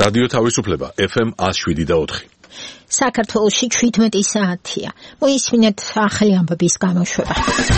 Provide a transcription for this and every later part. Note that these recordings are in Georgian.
რადიო თავისუფლება FM 107.4. საქართველოში 17 საათია. მოისმინეთ ახალი ამბების გამოშვება.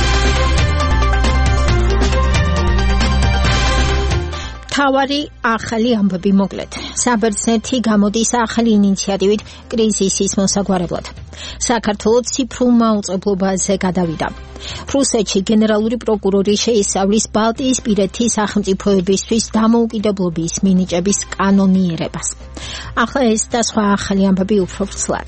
თავარი ახალი ამბები მოკლედ. საბერძნეთი გამოდის ახალი ინიციატივით კრიზისის მოსაგვარებლად. საქართველოს ციფრულ მაუწყებლობაზე გადავიდა. რუსეთში გენერალური პროკურორი შეისწავლის ბალტიისპირეთის სახელმწიფოებისთვის დამოუკიდებლობის მინიჭების კანონიერებას. ახლა ეს და სხვა ახალი ამბები უფრო ვრცლად.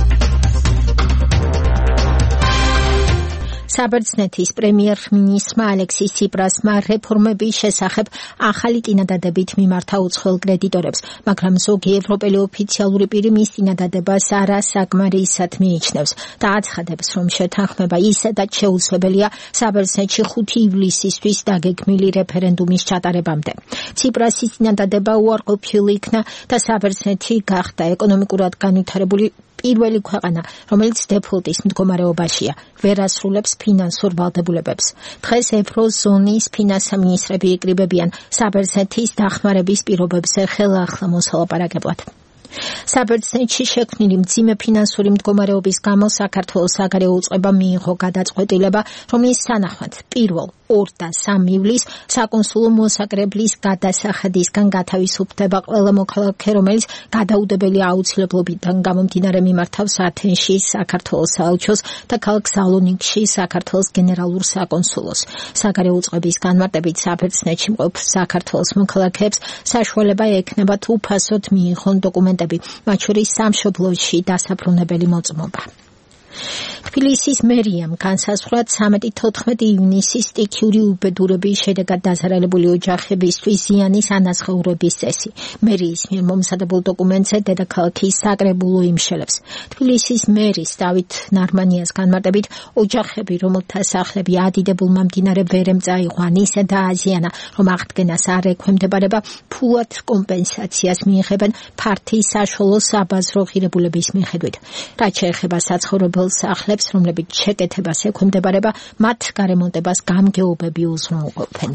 საბერძნეთის პრემიერ-მინისტრმა ალექსის ციპრასმა რეფორმების შესახებ ახალი წინადადებით მიმართა უცხოელ კრედიტორებს, მაგრამ ზოგი ევროპელი ოფიციალური პირი მის წინადადებას არასაკმარისად მიიჩნევს და აცხადებს, რომ შეთანხმება ისედაც შეუძლებელია საბერძნეთში 5 ივლისისთვის დაგეგმილი რეფერენდუმის ჩატარებამდე. ციპრასის წინადადება უარყოფილი იქნა და საბერძნეთი გახდა ეკონომიკურად განვითარებული პირველი ქვეყანა, რომელიც დეფოლტის მდგომარეობაშია, ვერ ასრულებს ფინანსურ ვალდებულებებს. დღეს ევროზონის ფინანსთა მინისტრები იკრიბებიან საბერძნეთის დახმარების პირობებზე ხელახლა მოსალაპარაკებლად. საბერძნეთში შექმნილი მძიმე ფინანსური მდგომარეობის გამო საქართველოს საგარეო უწყება მიიღო გადაწყვეტილება, რომლის თანახმად 1, 2 და 3 ივლისს საკონსულო მოსაკრებლის გადასახადისგან გათავისუფლდება ყველა მოქალაქე, რომელიც გადაუდებელი აუცილებლობიდან გამომდინარე მიმართავს ათენში საქართველოს საელჩოს და ქალაქ სალონიკში საქართველოს გენერალურ საკონსულოს. საგარეო უწყების განმარტებით საბერძნეთში მყოფ საქართველოს მოქალაქეებს საშუალება ექნებათ უფასოდ მიიღონ დოკუმენტები, მათ შორის სამშობლოში დასაბრუნებელი მოწმობა. თბილისის მერიამ განსაზღვრა 13-14 ივნისის სტიქიური უბედურების შედეგად დაზარალებული ოჯახებისთვის ზიანის ანაზღაურების წესი. მერიის მიერ მომზადებულ დოკუმენტზე დედაქალაქის საკრებულო იმშელებს. თბილისის მერის დავით ნარმანიას განმარტებით, ოჯახები, რომელთა სახლები ადიდებულმა მდინარე ვერემ წაიყვან, ისე დააზიანა, რომ აღდგენას არ ექვემდებარება, ფულად კომპენსაციას მიიღებენ ფართის საშუალო საბაზრო ღირებულების მიხედვით. რაც შეეხება საცხოვრებელ სახლებს, რომლებიც შეკეთებას ექვემდებარება, მათ გარემონტებას გამგეობები უზრუნველყოფენ.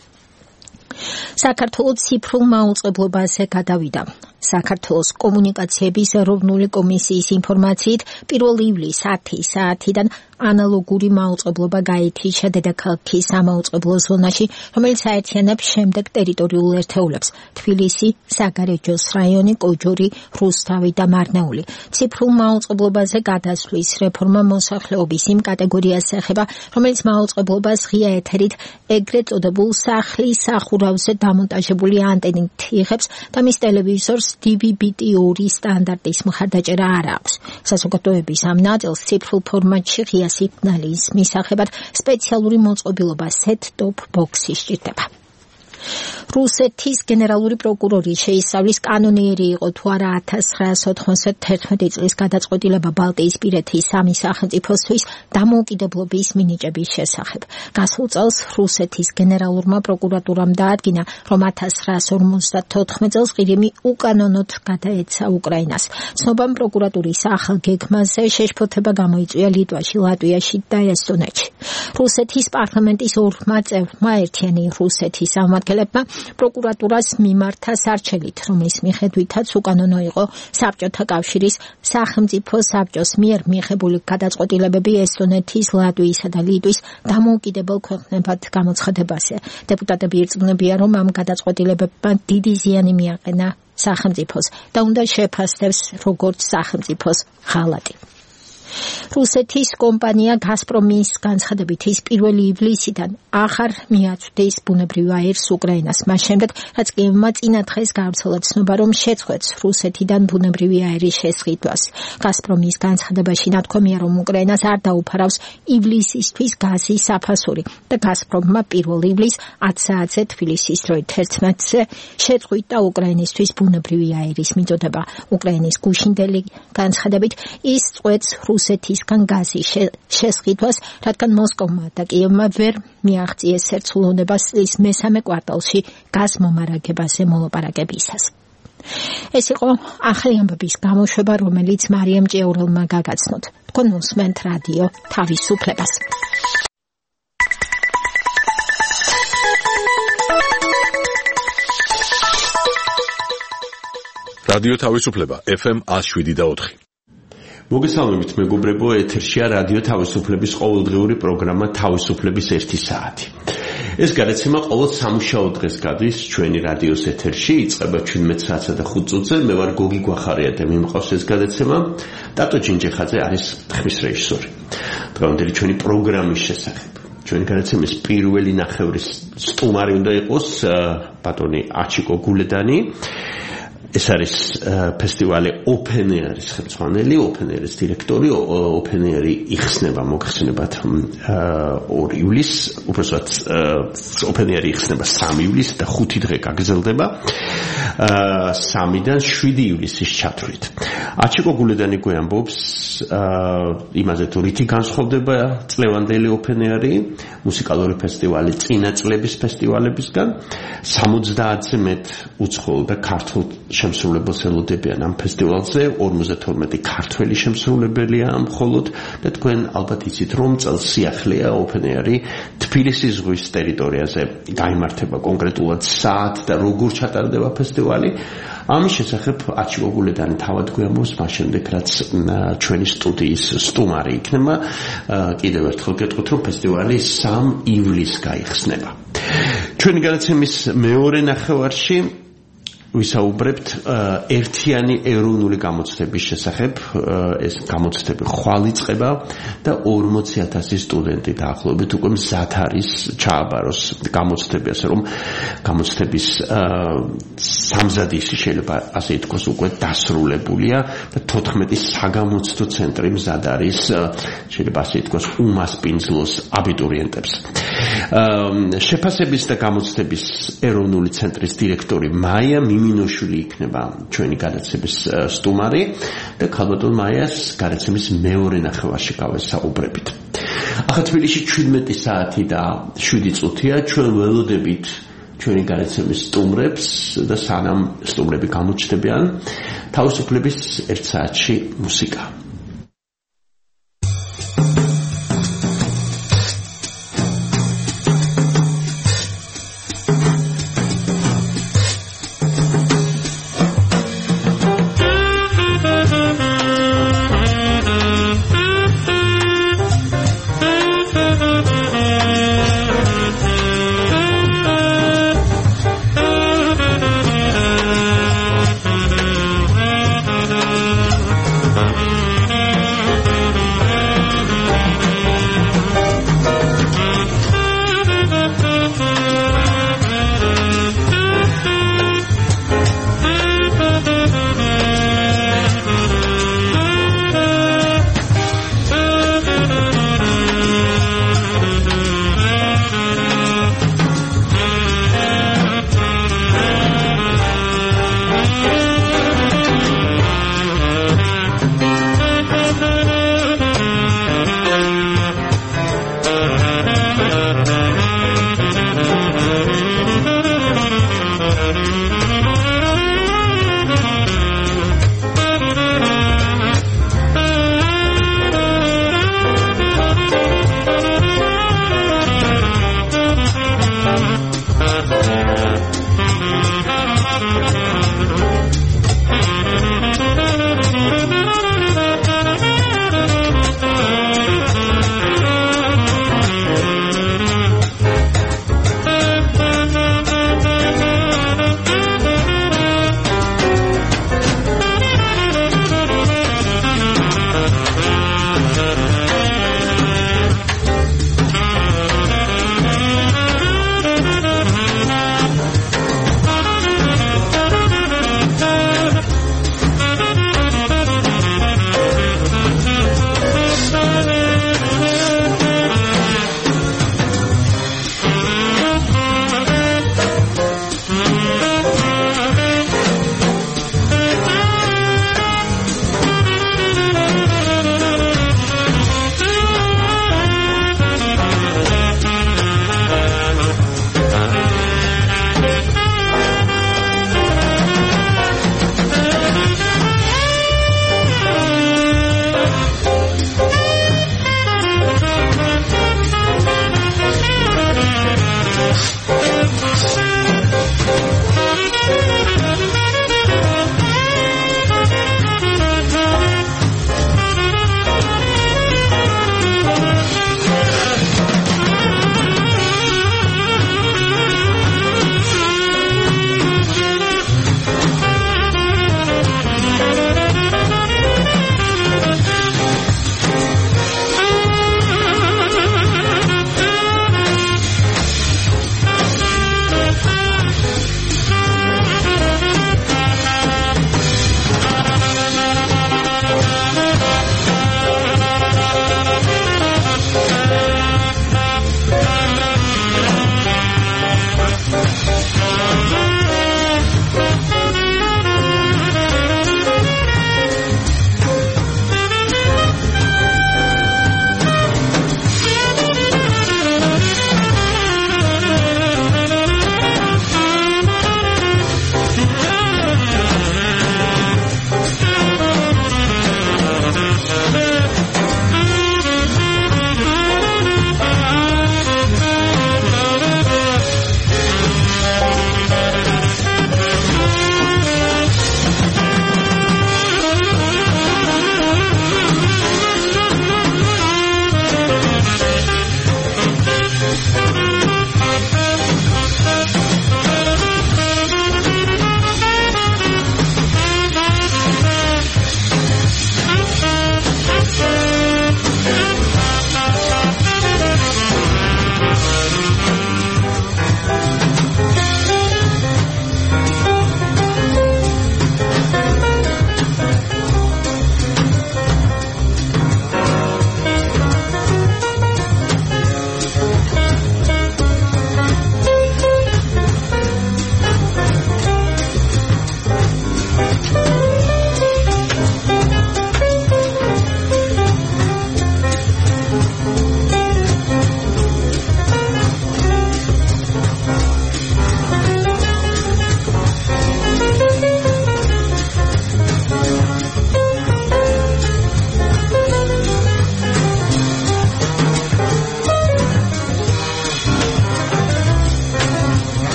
საქართველოს ციფრულ მაუწყებლობაზე გადავიდა. საქართველოს კომუნიკაციების ეროვნული კომისიის ინფორმაციით 1 ივლისს 10 საათიდან ანალოგური მაუწყებლობა გაითიშა დედაქალაქის სამაუწყებლო ზონაში, რომელიც აერთიანებს შემდეგ ტერიტორიულ ერთეულებს: თბილისი, საგარეჯოს რაიონი, კოჯორი, რუსთავი და მარნეული. ციფრულ მაუწყებლობაზე გადასვლის რეფორმა მოსახლეობის იმ კატეგორიას ეხება, რომელიც მაუწყებლობას ღია ეთერით ეგრეთ წოდებულ სახლის სახურავზე დამონტაჟებული ანტენით იღებს და მის ტელევიზორს DVB-2 სტანდარტის მხარდაჭერა არ აქვს. საზოგადოების ამ ნაწილს ციფრულ ფორმატში ღია სიგნალის მისაღებად სპეციალური მოწყობილობა set-top box-ი სჭირდება. რუსეთის გენერალური პროკურორი შეისწავლის კანონიერი იყო თუ არა 1991 წლის გადაწყვეტილება ბალტიისპირეთის 3 სახელმწიფოსთვის დამოუკიდებლობის მინიჭების შესახებ. გასულ წელს რუსეთის გენერალურმა პროკურატურამ დაადგინა, რომ 1954 წელს ყირიმი უკანონოდ გადაეცა უკრაინას. ცნობამ პროკურატურის ახალ გეგმაზე შეშფოთება გამოიწვია ლიტვაში, ლატვიაში და ესტონეთში. რუსეთის პარლამენტის 2 წევრმა ერთიანი რუსეთის სამმართველებმა პროკურატურას მიმართა სარჩელით, რომლის მიხედვითაც უკანონო იყო საბჭოთა კავშირის სახელმწიფო საბჭოს მიერ მიღებული გადაწყვეტილებები ესტონეთის, ლატვიისა და ლიტვის დამოუკიდებელ ქვეყნებად გამოცხადებაზე. დეპუტატები ირწმუნებიან, რომ ამ გადაწყვეტილებებმა დიდი ზიანი მიაყენა სახელმწიფოს და უნდა შეფასდეს როგორც სახელმწიფოს ღალატი. რუსეთის კომპანია გაზპრომის განცხადებით ის 1 ივლისიდან აღარ მიაწვდის ბუნებრივ აირს უკრაინას, მას შემდეგ, რაც კიევმა წინა დღეს გავრცელა ცნობა, რომ შეწყვეტს რუსეთიდან ბუნებრივი აირის შესყიდვას. გაზპრომის განცხადებაში ნათქვამია, რომ უკრაინას არ დაუფარავს ივლისისთვის გაზის საფასური და გაზპრომმა 1 ივლისს 10 საათზე თბილისის დროით 11-ზე შეწყვიტა უკრაინისთვის ბუნებრივი აირის მიწოდება. უკრაინის გუშინდელი განცხადებით ის წყვეტს რუსეთისგან გაზის შესყიდვას, რადგან მოსკოვმა და კიევმა ვერ მიაღწიეს ერთსულოვნებას წლის მესამე კვარტალში გაზ მომარაგებაზე მოლაპარაკებისას. ეს იყო ახალი ამბების გამოშვება, რომელიც მარიამ ჭიაურელმა გაგაცნოთ. თქვენ უსმენთ რადიო თავისუფლებას. რადიო თავისუფლება FM 107.4. მოგესალმებით მეგობრებო, ეთერშია რადიო თავისუფლების ყოველდღიური პროგრამა თავისუფლების 1 საათი. ეს გადაცემა ყოველ სამუშაო დღეს გადის ჩვენი რადიოს ეთერში, იწყება 17 საათსა და 5 წუთზე. მე ვარ გოგი გვახარია და მიმყავს ეს გადაცემა. დატო ჯინჯეხაძე არის ხმის რეჟისორი. დღევანდელი ჩვენი პროგრამის შესახებ. ჩვენი გადაცემის პირველი ნახევრის სტუმარი უნდა იყოს ბატონი აჩიკო გულედანი. ეს არის ფესტივალი Open Air-ის ხელმძღვანელი, Open Air-ის დირექტორი. Open Air-ი იხსნება, მოგხსენებათ 2 ივლისს, უბრალოდ Open Air-ი იხსნება 3 ივლისს და 5 დღე გაგრძელდება. 3-დან 7 ივლისის ჩათვლით. აჩიკო გულედანი გვამბობს იმაზე თუ რითი განსხვავდება წლევანდელი Open Air-ი მუსიკალური ფესტივალი წინა წლების ფესტივალებისგან. 70-ზე მეტ უცხოელ და ქართულ შემსრულებელს ელოდებიან ამ ფესტივალზე, 52 ქართველი შემსრულებელია მხოლოდ და თქვენ ალბათ იცით რომ წელს სიახლეა Open Air-ი თბილისის ზღვის ტერიტორიაზე გაიმართება კონკრეტულად საათ და როგორ ჩატარდება ფესტივალი. ამის შესახებ აჩიკო გულედანი თავად გვამბობს, მას შემდეგ რაც ჩვენი სტუდიის სტუმარი იქნება. კიდევ ერთხელ გეტყვით რომ ფესტივალი 3 ივლისს გაიხსნება. ჩვენი გადაცემის მეორე ნახევარში ვისაუბრებთ ერთიანი ეროვნული გამოცდების შესახებ. ეს გამოცდები ხვალ იწყება და 40,000 სტუდენტი დაახლოებით უკვე მზად არის ჩააბაროს გამოცდები, ასე რომ გამოცდების სამზადისი შეიძლება ასე ითქვას უკვე დასრულებულია და 14 საგამოცდო ცენტრი მზად არის, შეიძლება ასე ითქვას უმასპინძლოს აბიტურიენტებს. შეფასების და გამოცდების ეროვნული ცენტრის დირექტორი მაია მინოშვილი იქნება ჩვენი გადაცემის სტუმარი და ქალბატონ მაიას გადაცემის მეორე ნახევარში გავესაუბრებით. ახლა თბილისში 17 საათი და 7 წუთია. ჩვენ ველოდებით ჩვენი გადაცემის სტუმრებს და სანამ სტუმრები გამოჩნდებიან, თავისუფლების 1 საათში მუსიკა.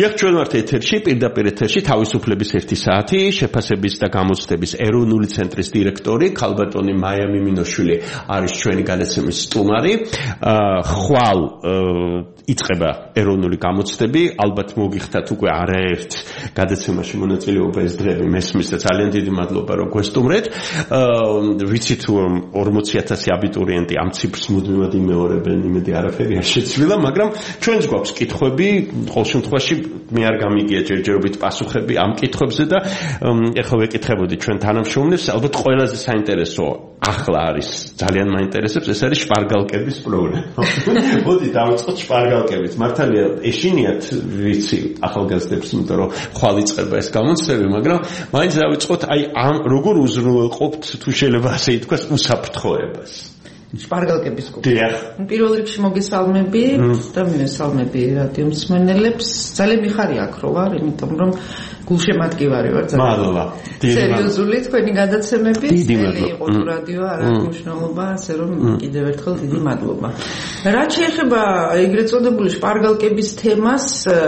დიახ, ჩვენ ვართ ეთერში, პირდაპირ ეთერში თავისუფლების 1 საათი, შეფასების და გამოცდების ეროვნული ცენტრის დირექტორი ქალბატონი მაია მიმინოშვილი არის ჩვენი გადაცემის სტუმარი. ხვალ იწყება ეროვნული გამოცდები, ალბათ მოგიხდათ უკვე არაერთ გადაცემაში მონაწილეობა ეს დღეები მესმის და ძალიან დიდი მადლობა რომ გვესტუმრეთ. ვიცით რომ 40,000 აბიტურიენტი ამ ციფრს მუდმივად იმეორებენ, იმედი არაფერი არ შეცვლილა, მაგრამ ჩვენს გვაქვს კითხვები, ყოველ შემთხვევაში მე არ გამიგია ჯერჯერობით პასუხები ამ კითხვებზე და ეხლა ვეკითხებოდი ჩვენ თანამშრომლებს, ალბათ ყველაზე საინტერესო ახლა არის, ძალიან მაინტერესებს, ეს არის შპარგალკების პრობლემა. მოდი დავიწყოთ შპარგალკებით. მართალია ეშინიათ ვიცი ახალგაზრდებს, იმიტომ რომ ხვალ იწყება ეს გამოცდები, მაგრამ მაინც დავიწყოთ აი ამ როგორ უზრუნველყოფთ თუ შეიძლება ასე ითქვას უსაფრთხოებას. შპარგალკების კუთხე. პირველ რიგში მოგესალმები და მივესალმები რადიო მსმენელებს. ძალიან მიხარია აქ რო ვარ, იმიტომ რომ გულშემატკივარი ვარ ძალიან. მადლობა. სერიოზული თქვენი გადაცემები, წელი იყო თუ რადიო არ აქვს მნიშვნელობა, ასე რომ კიდევ ერთხელ დიდი მადლობა. რაც შეეხება ეგრეთ წოდებული შპარგალკების თემას,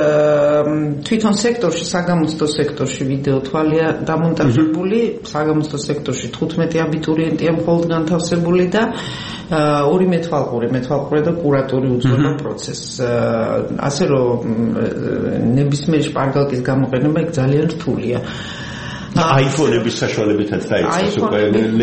თვითონ სექტორში, საგამოცდო სექტორში ვიდეო თვალია დამონტაჟებული, საგამოცდო სექტორში 15 აბიტურიენტია მხოლოდ განთავსებული და 2 მეთვალყური და კურატორი უძღვება პროცესს. ასე რომ ნებისმიერი შპარგალკის გამოყენება იქ ძალიან რთულია. აიფონების საშუალებითაც დაიწყოს უკვე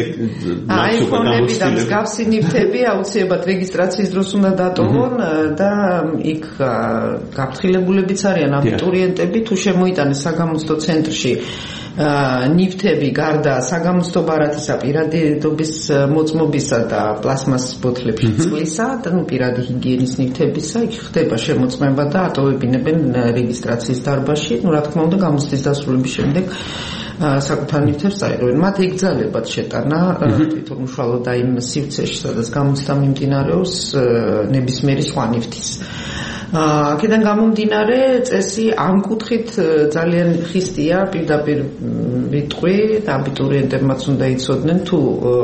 აიფონები და მსგავსი ნივთები აუცილებლად რეგისტრაციის დროს უნდა დატოვონ და იქ გაფრთხილებულებიც არიან აბიტურიენტები თუ შემოიტანეს საგამოცდო ცენტრში ნივთები გარდა საგამოცდო ბარათისა, პირადობის მოწმობისა და პლასმას ბოთლებში წყლისა და პირადი ჰიგიენის ნივთებისა, იქ ხდება შემოწმება და ატოვებინებენ რეგისტრაციის დარბაზში. რა თქმა უნდა, გამოცდის დასრულების შემდეგ საკუთარ ნივთებს წაიღებენ. მათ ეკძალებათ შეტანა თვითონ უშუალოდ იმ სივრცეში, სადაც გამოცდა მიმდინარეობს ნებისმიერი სხვა ნივთის. აქედან გამომდინარე წესი ამ კუთხით ძალიან ხისტია, პირდაპირ ვიტყვი და აბიტურიენტებმაც უნდა იცოდნენ თუ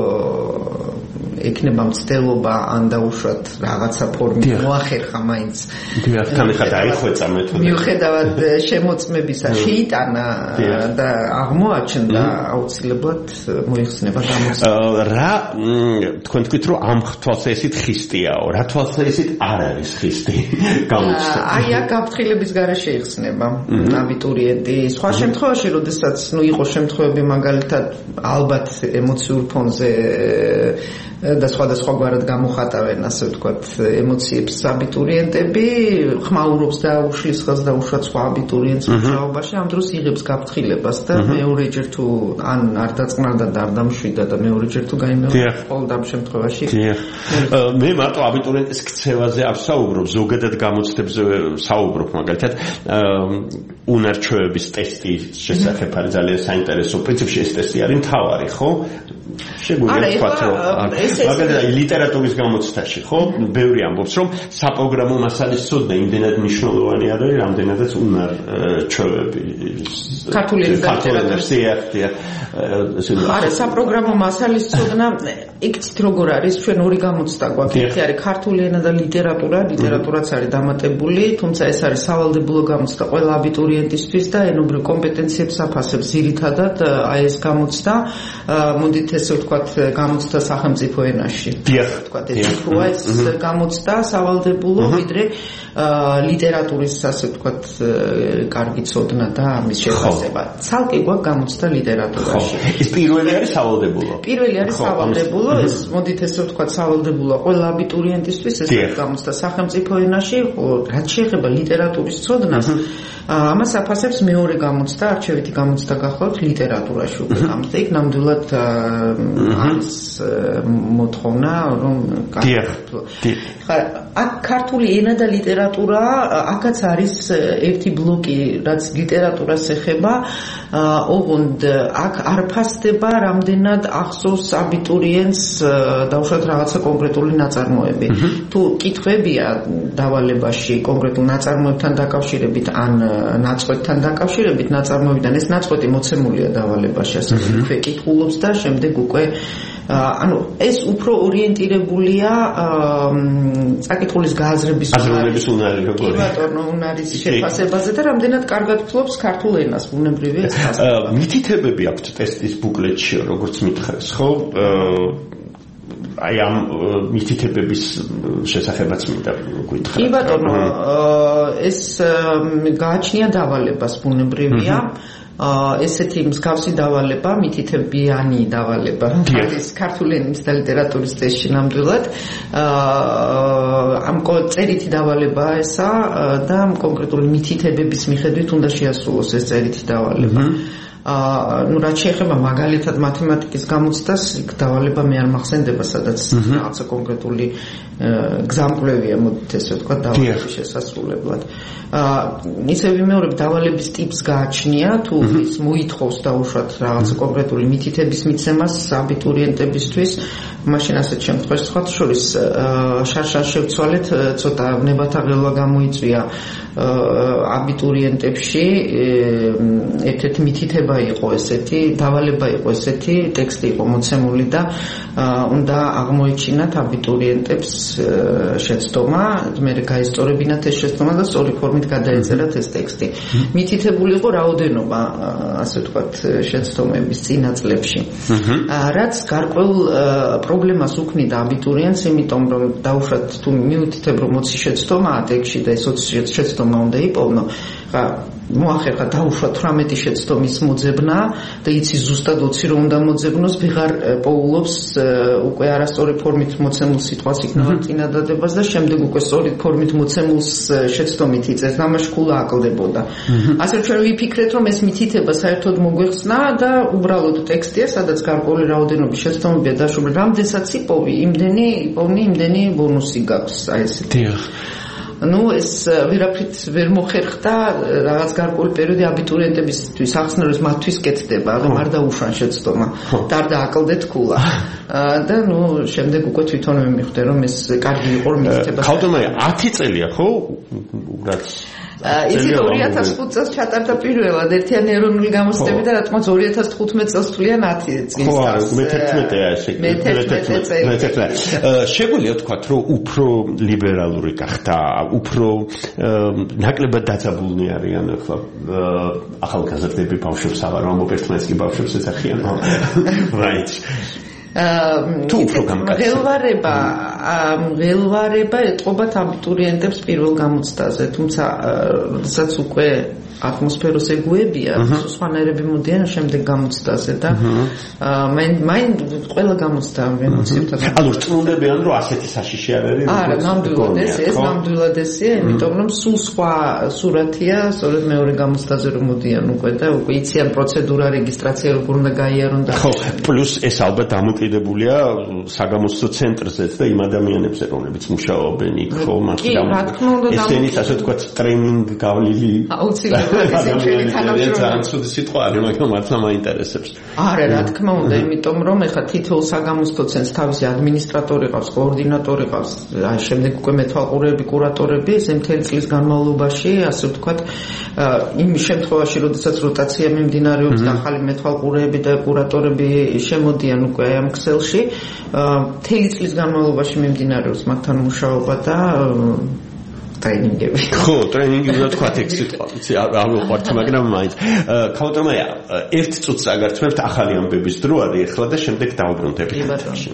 ექნება მცდელობა ან დაუშვათ რაღაცა ფორმით მოახერხა მაინც. მიუხედავად შემოწმებისა შეიტანა და აღმოაჩნდა აუცილებლად მოიხსნება გამოცდა. რა თქვენ თქვით რომ ამ თვალსაზრისით ხისტიაო, რა თვალსაზრისით არ არის ხისტი გამოცდა? აი აქ გაფრთხილების გარეშე იხსნება აბიტურიენტი. სხვა შემთხვევაში, როდესაც იყო შემთხვევები მაგალითად ალბათ ემოციურ ფონზე და სხვადასხვაგვარად გამოხატავენ, ასე ვთქვათ, ემოციებს აბიტურიენტები, ხმაურობს და უშლის ხელს და უშუალოდ სხვა აბიტურიენტს მუშაობაში, ამ დროს იღებს გაფრთხილებას და მეორეჯერ თუ ან არ დაწყნარდა და არ დამშვიდა და მეორეჯერ თუ გაიმეორება, ყოველ ამ შემთხვევაში. მე მარტო აბიტურიენტის ქცევაზე არ საუბრობ, ზოგადად გამოცდებზე საუბრობ, მაგალითად, უნარჩვევების ტესტის შესახებ არის ძალიან საინტერესო. პრინციპში ეს ტესტი არის მთავარი, ხო? შეგვიძლია ვთქვათ, რომ მაგალითად ლიტერატურის გამოცდაში, ხო, ბევრი ამბობს, რომ საპროგრამო მასალის ცოდნა იმდენად მნიშვნელოვანი არის, რამდენადაც უნარჩვევები. ქართული ლიტერატურის არა, საპროგრამო მასალის ცოდნა იქით როგორ არის, ჩვენ ორი გამოცდა გვაქვს. ერთი არის ქართული ენა და ლიტერატურა, ლიტერატურაც არის დამატებული, თუმცა ეს არის სავალდებულო გამოცდა ყველა აბიტურიენტისთვის და ენობრივ კომპეტენციებს აფასებს ძირითადად აი ეს გამოცდა. მოდით ესე ვთქვათ, გამოცდა სახელმწიფო ენაში. ვთქვათ, ეს როა ეს გამოცდა სავალდებულო, ვიდრე ლიტერატურის, ასე ვთქვათ, კარგი ცოდნა და ამის შეფასება. ცალკე გვაქვს გამოცდა ლიტერატურაში. ეს პირველი არის სავალდებულო. პირველი არის სავალდებულო, ეს მოდით ესე ვთქვათ, სავალდებულო ყველა აბიტურიენტისთვის, ეს გამოცდა სახელმწიფო ენაში, რაც შეეხება ლიტერატურის ცოდნას, ამას აფასებს მეორე გამოცდა, არჩევითი გამოცდა გახლავთ ლიტერატურაში უკვე გამოცდა. იქ ნამდვილად არის მოთხოვნა, რომ აქ ქართული ენა და ლიტერატურა, აქაც არის ერთი ბლოკი, რაც ლიტერატურას ეხება, ოღონდ აქ არ ფასდება რამდენად ახსოვს აბიტურიენტს დაუშვათ რაღაცა კონკრეტული ნაწარმოები. თუ კითხვებია დავალებაში კონკრეტულ ნაწარმოებთან დაკავშირებით ან ნაწყვეტთან დაკავშირებით ნაწარმოებიდან, ეს ნაწყვეტი მოცემულია დავალებაში, ასე ვთქვი, კითხულობს და შემდეგ უკვე ანუ ეს უფრო ორიენტირებულია საკითხულის გააზრების უნარი როგორია. კი ბატონო, უნარის შეფასებაზე და რამდენად კარგად ფლობს ქართულ ენას, ბუნებრივია ეს ფასება. მითითებები აქვთ ტესტის ბუკლეტში, როგორც მითხრეს, ხო? აი ამ მითითებების შესახებაც მინდა გითხრათ. კი ბატონო, ეს გააჩნია დავალებას, ბუნებრივია. ესეთი მსგავსი დავალება, მითითებიანი დავალება, არის ქართული ენის და ლიტერატურის წესში ნამდვილად. ამ წერითი დავალებაა ესა და კონკრეტული მითითებების მიხედვით უნდა შეასრულოს ეს წერითი დავალება. ну რაც შეეხება მაგალითად მათემატიკის გამოცდას, იქ დავალება მე არ მახსენდება, სადაც რაღაცა კონკრეტული გზამკვლევია, მოდით ესე ვთქვა, დავალების შესასრულებლად. ისე ვიმეორებ, დავალების ტიპს გააჩნია, თუ ის მოითხოვს დაუშვათ რაღაცა კონკრეტული მითითების მიცემას აბიტურიენტებისთვის, მაშინ ასეთ შემთხვევაში სხვათა შორის შარშან შევცვალეთ, ცოტა ნებათა ღელვა გამოიწვია აბიტურიენტებში, ერთ-ერთი მითითება იყო ესეთი, დავალება იყო ესეთი, ტექსტი იყო მოცემული და უნდა აღმოეჩინათ აბიტურიენტებს შეცდომა, მე გაესწორებინათ ეს შეცდომა და სწორი ფორმით გადაეწერათ ეს ტექსტი. მითითებული იყო რაოდენობა, ასე ვთქვათ, შეცდომების წინა წლებში. რაც გარკვეულ პრობლემას უქმნიდა აბიტურიენტს, იმიტომ რომ დაუშვათ თუ მიუთითებ რომ 20 შეცდომაა ტექსტში და ეს 20 შეცდომა უნდა იპოვნო, მოახერხა დაუშვათ 18 შეცდომის მოძებნა და იცი ზუსტად 20 რომ უნდა მოძებნოს, ვიღარ პოულობს უკვე არასწორი ფორმით მოცემულ სიტყვას იქნებოდა წინადადებას და შემდეგ უკვე სწორი ფორმით მოცემულს შეცდომით იწეს, ამაში ქულა აკლდებოდა. ასე ჩვენ ვიფიქრეთ რომ ეს მითითება საერთოდ მოგვეხსნა და უბრალოდ ტექსტია, სადაც გარკვეული რაოდენობის შეცდომებია დაშვებული, რამდენსაც იპოვი, იმდენი ბონუსი გაქვს, აი ესეთი. ну ეს ვერაფრით ვერ მოხერხდა რაღაც გარკვეული პერიოდი აბიტურიენტებისთვის ახსნელს მათთვის კეთდება რომ არ დაუშვან შეცდომა და არ დააკლდეთ ქულა და ну შემდეგ უკვე თვითონ მივხვდი რომ ეს კარგი იყო რომ მითითება ხალხმა 10 წელია ხო რაც ისი 2005 წელს ჩატარდა პირველად ერთიანი ეროვნული გამოცდები და რა თქმა უნდა 2015 წელს თვლიან 10 წლის. ხო, მე-11-ია ესე. მე-11. შეგვიძლია ვთქვათ, რომ უფრო ლიბერალური გახდა, უფრო ნაკლებად დაძაბულნი არიან ახლა ახალგაზრდები ბავშვებს აღარ მომპერთმეს კი ბავშვებს ეძახიან. right. მღელვარება ეტყობათ აბიტურიენტებს პირველ გამოცდაზე, თუმცა როდესაც უკვე ატმოსფეროს ეგუებია, სხვანაირები მოდიან შემდეგ გამოცდაზე და მაინ ყველა გამოცდა ვენოცებთან. ანუ რწმუნდებიან რომ ასეთი საშიში არ არის? არა, ნამდვილად ესეა, იმიტომ რომ სულ სხვა სურათია, სწორედ მეორე გამოცდაზე რომ მოდიან უკვე და უკვე იციან პროცედურა, რეგისტრაცია როგორ უნდა გაიარონ და ხო, პლუს ეს ალბათ დამოკიდებულია საგამოცდო ცენტრზეც და იმ ადამიანებზე, რომლებიც მუშაობენ იქ, ხო, მაგრამ ესენიც ასე ვთქვათ ტრეინინგ გავლილი ძალიან ცუდი სიტყვა არის, მაგრამ მართლა მაინტერესებს. არა, რა თქმა უნდა, იმიტომ რომ ეხლა თითოეულ საგამოცდო ცენტრს თავისი ადმინისტრატორი ყავს, კოორდინატორი ყავს, აი შემდეგ უკვე მეთვალყურეები, კურატორები, ეს მთელი წლის განმავლობაში, ასე ვთქვათ, იმ შემთხვევაში, როდესაც როტაცია მიმდინარეობს და ახალი მეთვალყურეები და კურატორები შემოდიან უკვე ამ ქსელში, მთელი წლის განმავლობაში მიმდინარეობს მათთან მუშაობა და ტრეინინგები. ხო, ტრეინინგი უნდა თქვა ეგ სიტყვა. არ ვიყვართ, მაგრამ მაინც. ქაუტრამაია, ერთ წუთს აგარცმევთ ახალი ამბების დრო არის ახლა და შემდეგ დავუბრუნდებით. კი ბატონო.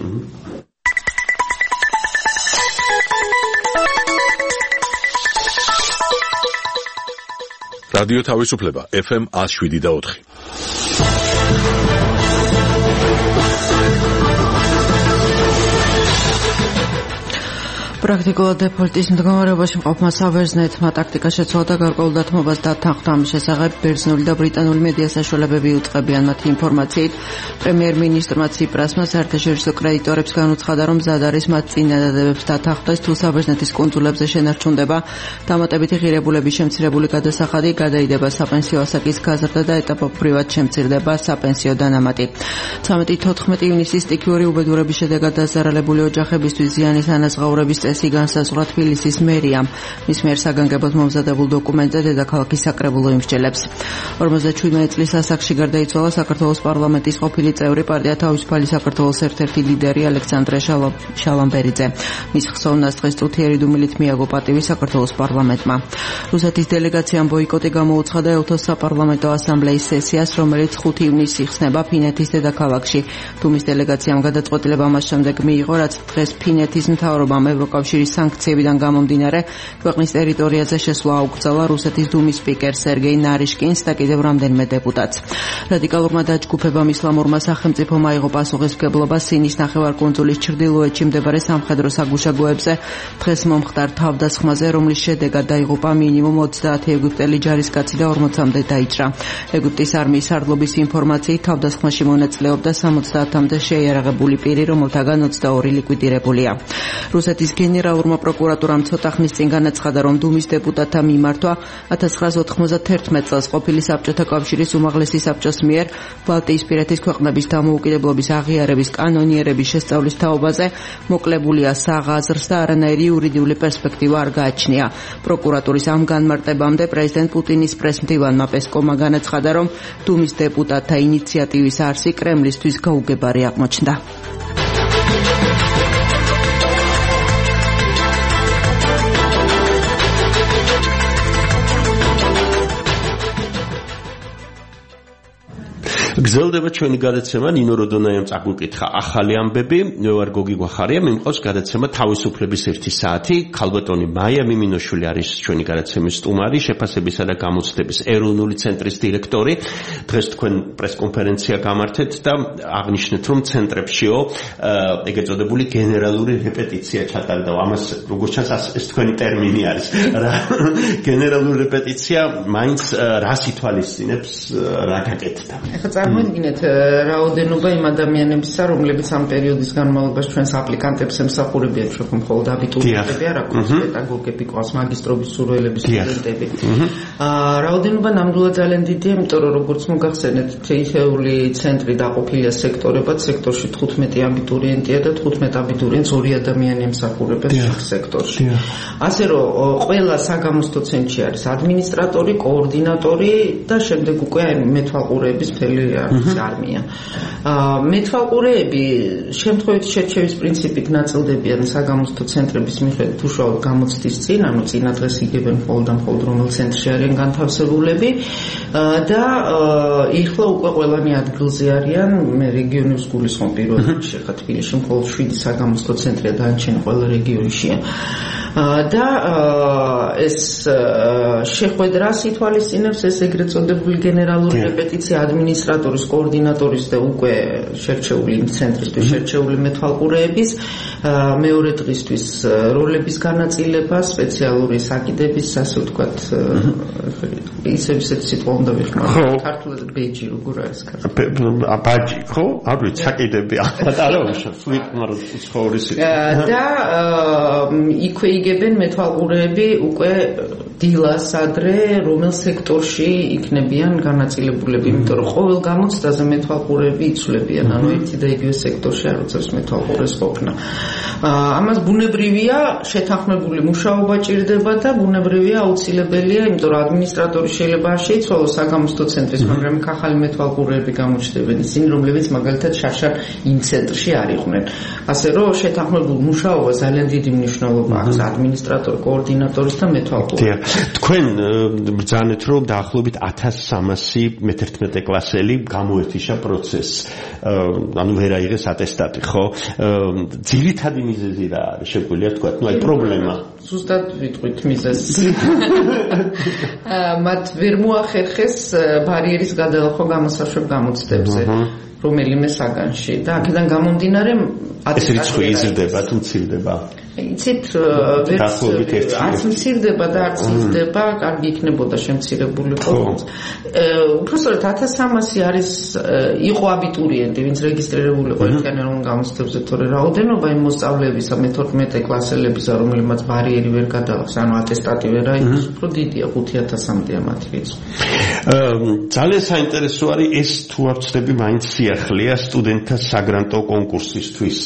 რადიო თავისუფლება FM 107.4. პრაქტიკულად დეფოლტის მდგომარეობაში მყოფმა საბერძნეთმა ტაქტიკა შეცვალა და გარკვეულ დათმობას დათანხმდა. ამის შესახებ ბერძნული და ბრიტანული მედია საშუალებები უწყებიან. მათი ინფორმაციით, პრემიერ-მინისტრმა ციპრასმა საერთაშორისო კრედიტორებს განუცხადა, რომ მზად არის მათ წინადადებებს დათანხმდეს, თუ საბერძნეთის კუნძულებზე შენარჩუნდება დამატებითი ღირებულების შემცირებული გადასახადი, გადაიდება საპენსიო ასაკის გაზრდა და ეტაპობრივად შემცირდება საპენსიო დანამატი. 13-14 ივნისის სტიქიური უბედურების შედეგად დაზარალებული ოჯახებისთვის ზიანის ანაზღაურების უმაღლესი განსაზღვრა თბილისის მერიამ. მის მიერ საგანგებოდ მომზადებულ დოკუმენტზე დედაქალაქის საკრებულო იმსჯელებს. 57 წლის ასაკში გარდაიცვალა საქართველოს პარლამენტის ყოფილი წევრი პარტია თავისუფალი საქართველოს ერთ-ერთი ლიდერი ალექსანდრე შალამბერიძე. მის ხსოვნას დღეს წუთიერი დუმილით მიაგო პატივი საქართველოს პარლამენტმა. რუსეთის დელეგაციამ ბოიკოტი გამოუცხადა ელთოს საპარლამენტო ასამბლეის სესიას, რომელიც 5 ივნისს იხსნება ფინეთის დედაქალაქში. დუმის დელეგაციამ გადაწყვეტილება მას შემდეგ მიიღო, რაც დღეს ფინეთის მთავრობამ ევროკავშირის სანქციებიდან გამომდინარე ქვეყნის ტერიტორიაზე შესვლა აუკრძალა რუსეთის დუმის სპიკერს სერგეი ნარიშკინს და კიდევ რამდენიმე დეპუტატს. რადიკალურმა დაჯგუფებამ ისლამურმა სახელმწიფომ აიღო პასუხისმგებლობა სინის ნახევარკუნძულის ჩრდილოეთში მდებარე სამხედრო საგუშაგოებზე დღეს მომხდარ თავდასხმაზე, რომლის შედეგად დაიღუპა მინიმუმ 30 ეგვიპტელი ჯარისკაცი და 40-მდე დაიჭრა. ეგვიპტის არმიის სარდლობის ინფორმაციით თავდასხმაში მონაწილეობდა 70-მდე შეიარაღებული პირი, რომელთაგან 22 ლიკვიდირებულია. რუსეთის გენერალურმა პროკურატურამ ცოტა ხნის წინ განაცხადა, რომ დუმის დეპუტატთა მიმართვა 1991 წელს ყოფილი საბჭოთა კავშირის უმაღლესი საბჭოს მიერ ბალტიისპირეთის ქვეყნების დამოუკიდებლობის აღიარების კანონიერების შესწავლის თაობაზე მოკლებულია საღაზრს და არანაირი იურიდიული პერსპექტივა არ გააჩნია. პროკურატურის ამ განმარტებამდე პრეზიდენტ პუტინის პრესმდივანმა პესკოვმა განაცხადა, რომ დუმის დეპუტატთა ინიციატივის არსი კრემლისთვის გაუგებარი აღმოჩნდა. გრძელდება ჩვენი გადაცემა. ნინო როდონაიამ წაგვიკითხა ახალი ამბები. მე ვარ გოგი გვახარია, მე მყავს გადაცემა თავისუფლების 1 საათი. ქალბატონი მაია მიმინოშვილი არის ჩვენი გადაცემის სტუმარი, შეფასებისა და გამოცდების ეროვნული ცენტრის დირექტორი. დღეს თქვენ პრესკონფერენცია გამართეთ და აღნიშნეთ, რომ ცენტრებშიო ეგეთ წოდებული გენერალური რეპეტიცია ჩატარდა. ამას როგორც ჩანს ეს თქვენი ტერმინი არის. გენერალური რეპეტიცია მაინც რას ითვალისწინებს, რა გაკეთდა? წარმოიდგინეთ რაოდენობა იმ ადამიანებისა, რომლებიც ამ პერიოდის განმავლობაში ჩვენს აპლიკანტებს ემსახურებიან, შეგვიძლია მხოლოდ აბიტურიენტები, არა ყავს პედაგოგები, ყავს მაგისტრობის სურვილები, სტუდენტები. რაოდენობა ნამდვილად ძალიან დიდია, იმიტომ რომ როგორც მოგახსენეთ, თეითეული ცენტრი დაყოფილია სექტორებად, სექტორში 15 აბიტურიენტია და 15 აბიტურიენტს 2 ადამიანი ემსახურებენ სექტორში. ასე რომ ყველა საგამოცდო ცენტრში არის ადმინისტრატორი, კოორდინატორი და შემდეგ უკვე მეთვალყურეების მთელი არმია. მეთვალყურეები შემთხვევით შერჩევის პრინციპით ნაწილდებიან საგამოცდო ცენტრების მიხედვით უშუალოდ გამოცდის წინ, ანუ წინა დღეს იგებენ მხოლოდ რომელ ცენტრში არიან განთავსებულები და ეხლა უკვე ყველანი ადგილზე არიან. მე რეგიონის გულისხმობ პირველ რიგში ხა თბილისში მხოლოდ 7 საგამოცდო ცენტრია, დანარჩენი ყველა რეგიონშია. და ეს შეხვედრას ითვალისწინებს ეს ეგრეთ წოდებული გენერალური რეპეტიცია ადმინისტრატორის, კოორდინატორის და უკვე შერჩეული იმ ცენტრისთვის შერჩეული მეთვალყურეების მეორე დღისთვის როლების განაწილება, სპეციალური საკიდების, ასე ვთქვათ, ისეთი სიტყვა უნდა ვიხმარო. ქართულად ბეჯი როგორ არის ქართულად? ბაჯი, ხო? არ ვიცი, საკიდები ახლა არა უშავთ, მაგრამ ცხოვრი სიტყვა. და იქვე იგებენ მეთვალყურეები უკვე დილას ადრე რომელ სექტორში იქნებიან განაწილებულები, იმიტომ რომ ყოველ გამოცდაზე მეთვალყურეები იცვლებიან, ანუ ერთი და იგივე სექტორში არ უწევს მეთვალყურეს ყოფნა. ამას ბუნებრივია შეთანხმებული მუშაობა ჭირდება და ბუნებრივია აუცილებელია, იმიტომ რომ ადმინისტრატორი შეიძლება არ შეიცვალოს საგამოცდო ცენტრის, მაგრამ ახალი მეთვალყურეები გამოჩნდებიან, ისინი რომლებიც მაგალითად შარშან იმ ცენტრში არ იყვნენ. ასე რომ შეთანხმებულ მუშაობა ძალიან დიდი მნიშვნელობა აქვს ადმინისტრატორ, კოორდინატორის და მეთვალყურეების. თქვენ ბრძანეთ, რომ დაახლოებით 1300 მე-11 კლასელი გამოეთიშა პროცესს. ანუ ვერ აიღეს ატესტატი, ხო? ძირითადი მიზეზი რა არის, შეგვიძლია თქვა, ну აი პრობლემა. ზუსტად ვიტყვით მიზეზს. მათ ვერ მოახერხეს ბარიერის გადალახვა გამოსაშვებ გამოცდებზე. რომელიმე საგანში და აქედან გამომდინარე ეს რიცხვი იზრდება თუ მცირდება? იცით, არც მცირდება და არც იზრდება, კარგი იქნებოდა შემცირებული ყოფნა. უბრალოდ 1300 არის იყო აბიტურიენტი, ვინც რეგისტრირებული იყო ერთიან რომ გამოცდებზე, თორე რაოდენობა იმ მოსწავლეებისა მე-12 კლასელებისა, რომელმაც ბარიერი ბარიერი ვერ გადააქვს, ანუ ატესტატი ვერ აიღოს, უფრო დიდია 5,000-მდეა მათი რიცხვი. ძალიან საინტერესო არის ეს თუ არ ვცდები მაინც სიახლეა სტუდენტთა საგრანტო კონკურსისთვის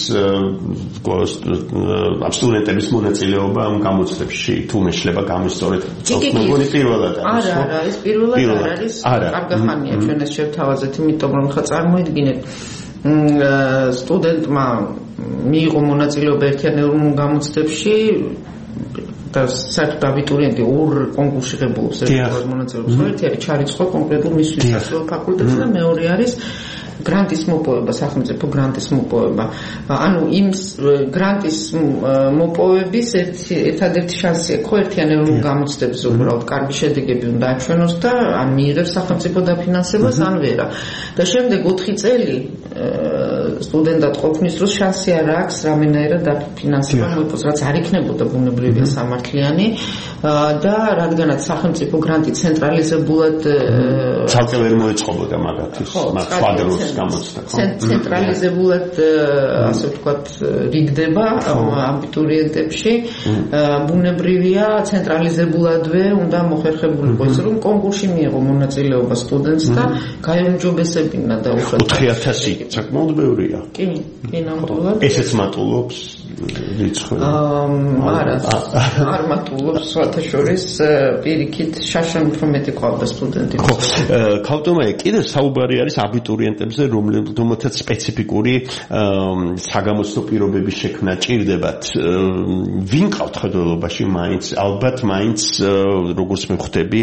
სტუდენტების მონაწილეობა ამ გამოცდებში თუ მეშლება გამოსწორეთ მოგონი პირველად არის არა ეს პირველად არ არის კარგახანია ჩვენ ეს შევთავაზეთ იმიტომ რომ ხა წარმოიდგინეთ სტუდენტმა მიიღო მონაწილეობა ერთიანულ გამოცდებში და საერთოდ აბიტურიენტი ორ კონკურსში ღებულობს ერთად მონაწილეობს ერთი არის ჩარიცხვა კონკრეტულ მისთვის სასწავლო ფაკულტეტზე და მეორე არის გრანტის მოპოვება, სახელმწიფო გრანტის მოპოვება. ანუ იმ გრანტის მოპოვების ერთადერთი შანსია ხო ერთიანულ გამოცდებზე უბრალოდ კარგი შედეგები უნდა აჩვენოს და ან მიიღებს სახელმწიფო დაფინანსებას ან ვერა. და შემდეგ 4 წელი სტუდენტად ყოფნის დროს შანსი არ აქვს რამენაირად დაფინანსება მოიპოვოს, რაც არ იქნებოდა ბუნებრივია სამართლიანი და რადგანაც სახელმწიფო გრანტი ცენტრალიზებულად ცალკე ვერ მოეწყობოდა მაგათთვის, მათ სხვადასხვა ცენტრალიზებულად ასე ვთქვათ რიგდება აბიტურიენტებში ბუნებრივია ცენტრალიზებულადვე უნდა მოხერხებულიყო ის რომ კონკურსში მიიღო მონაწილეობა სტუდენტს და გაიუმჯობესებინა და უბრალოდ 4,000 საკმაოდ ბევრია კი ნამდვილად ესეც მატულობს რიცხვი არა არ მატულობს სხვათა შორის პირიქით შაშან უფრო მეტი ყავდა სტუდენტები ხო ქავტომაე კიდევ საუბარი არის აბიტურიენტებზე რომელთაც სპეციფიკური საგამოცდო პირობების შექმნა ჭირდებათ ვინ ყავთ ხედველობაში მაინც ალბათ მაინც როგორც მე ხვდები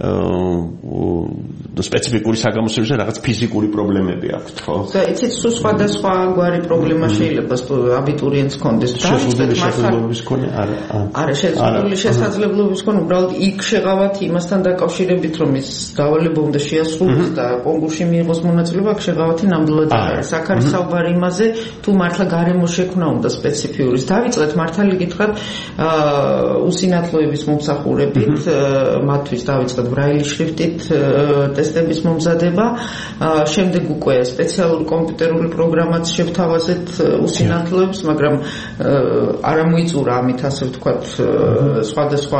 სპეციფიკური საგამოცდოებისა რაღაც ფიზიკური პრობლემები აქვთ ხო და იცით სულ სხვადასხვა გვარი პრობლემა შეიძლება აბიტურიენტს კონდეს შესაძლებელი შესაძლებლობის მქონე არა შესაძლებელი შესაძლებლობის მქონე უბრალოდ იქ შეღავათ იმასთან დაკავშირებით რომ ის დავალება უნდა შეასრულოს და კონკურსში მიიღოს მონაწილეობა აქ შეღავათი ნამდვილად არა საქარის საუბარი იმაზე თუ მართლა გარემო შექმნა უნდა სპეციფიური დავიწყეთ მართალი გითხრათ უსინათლოების მომსახურებით მათთვის დავიწყეთ ბრაილის შრიფტით ტესტების მომზადება შემდეგ უკვე სპეციალური კომპიუტერული პროგრამაც შევთავაზეთ უსინათლოებს მაგრამ არ მოიწურა ამით ასე ვთქვათ სხვადასხვა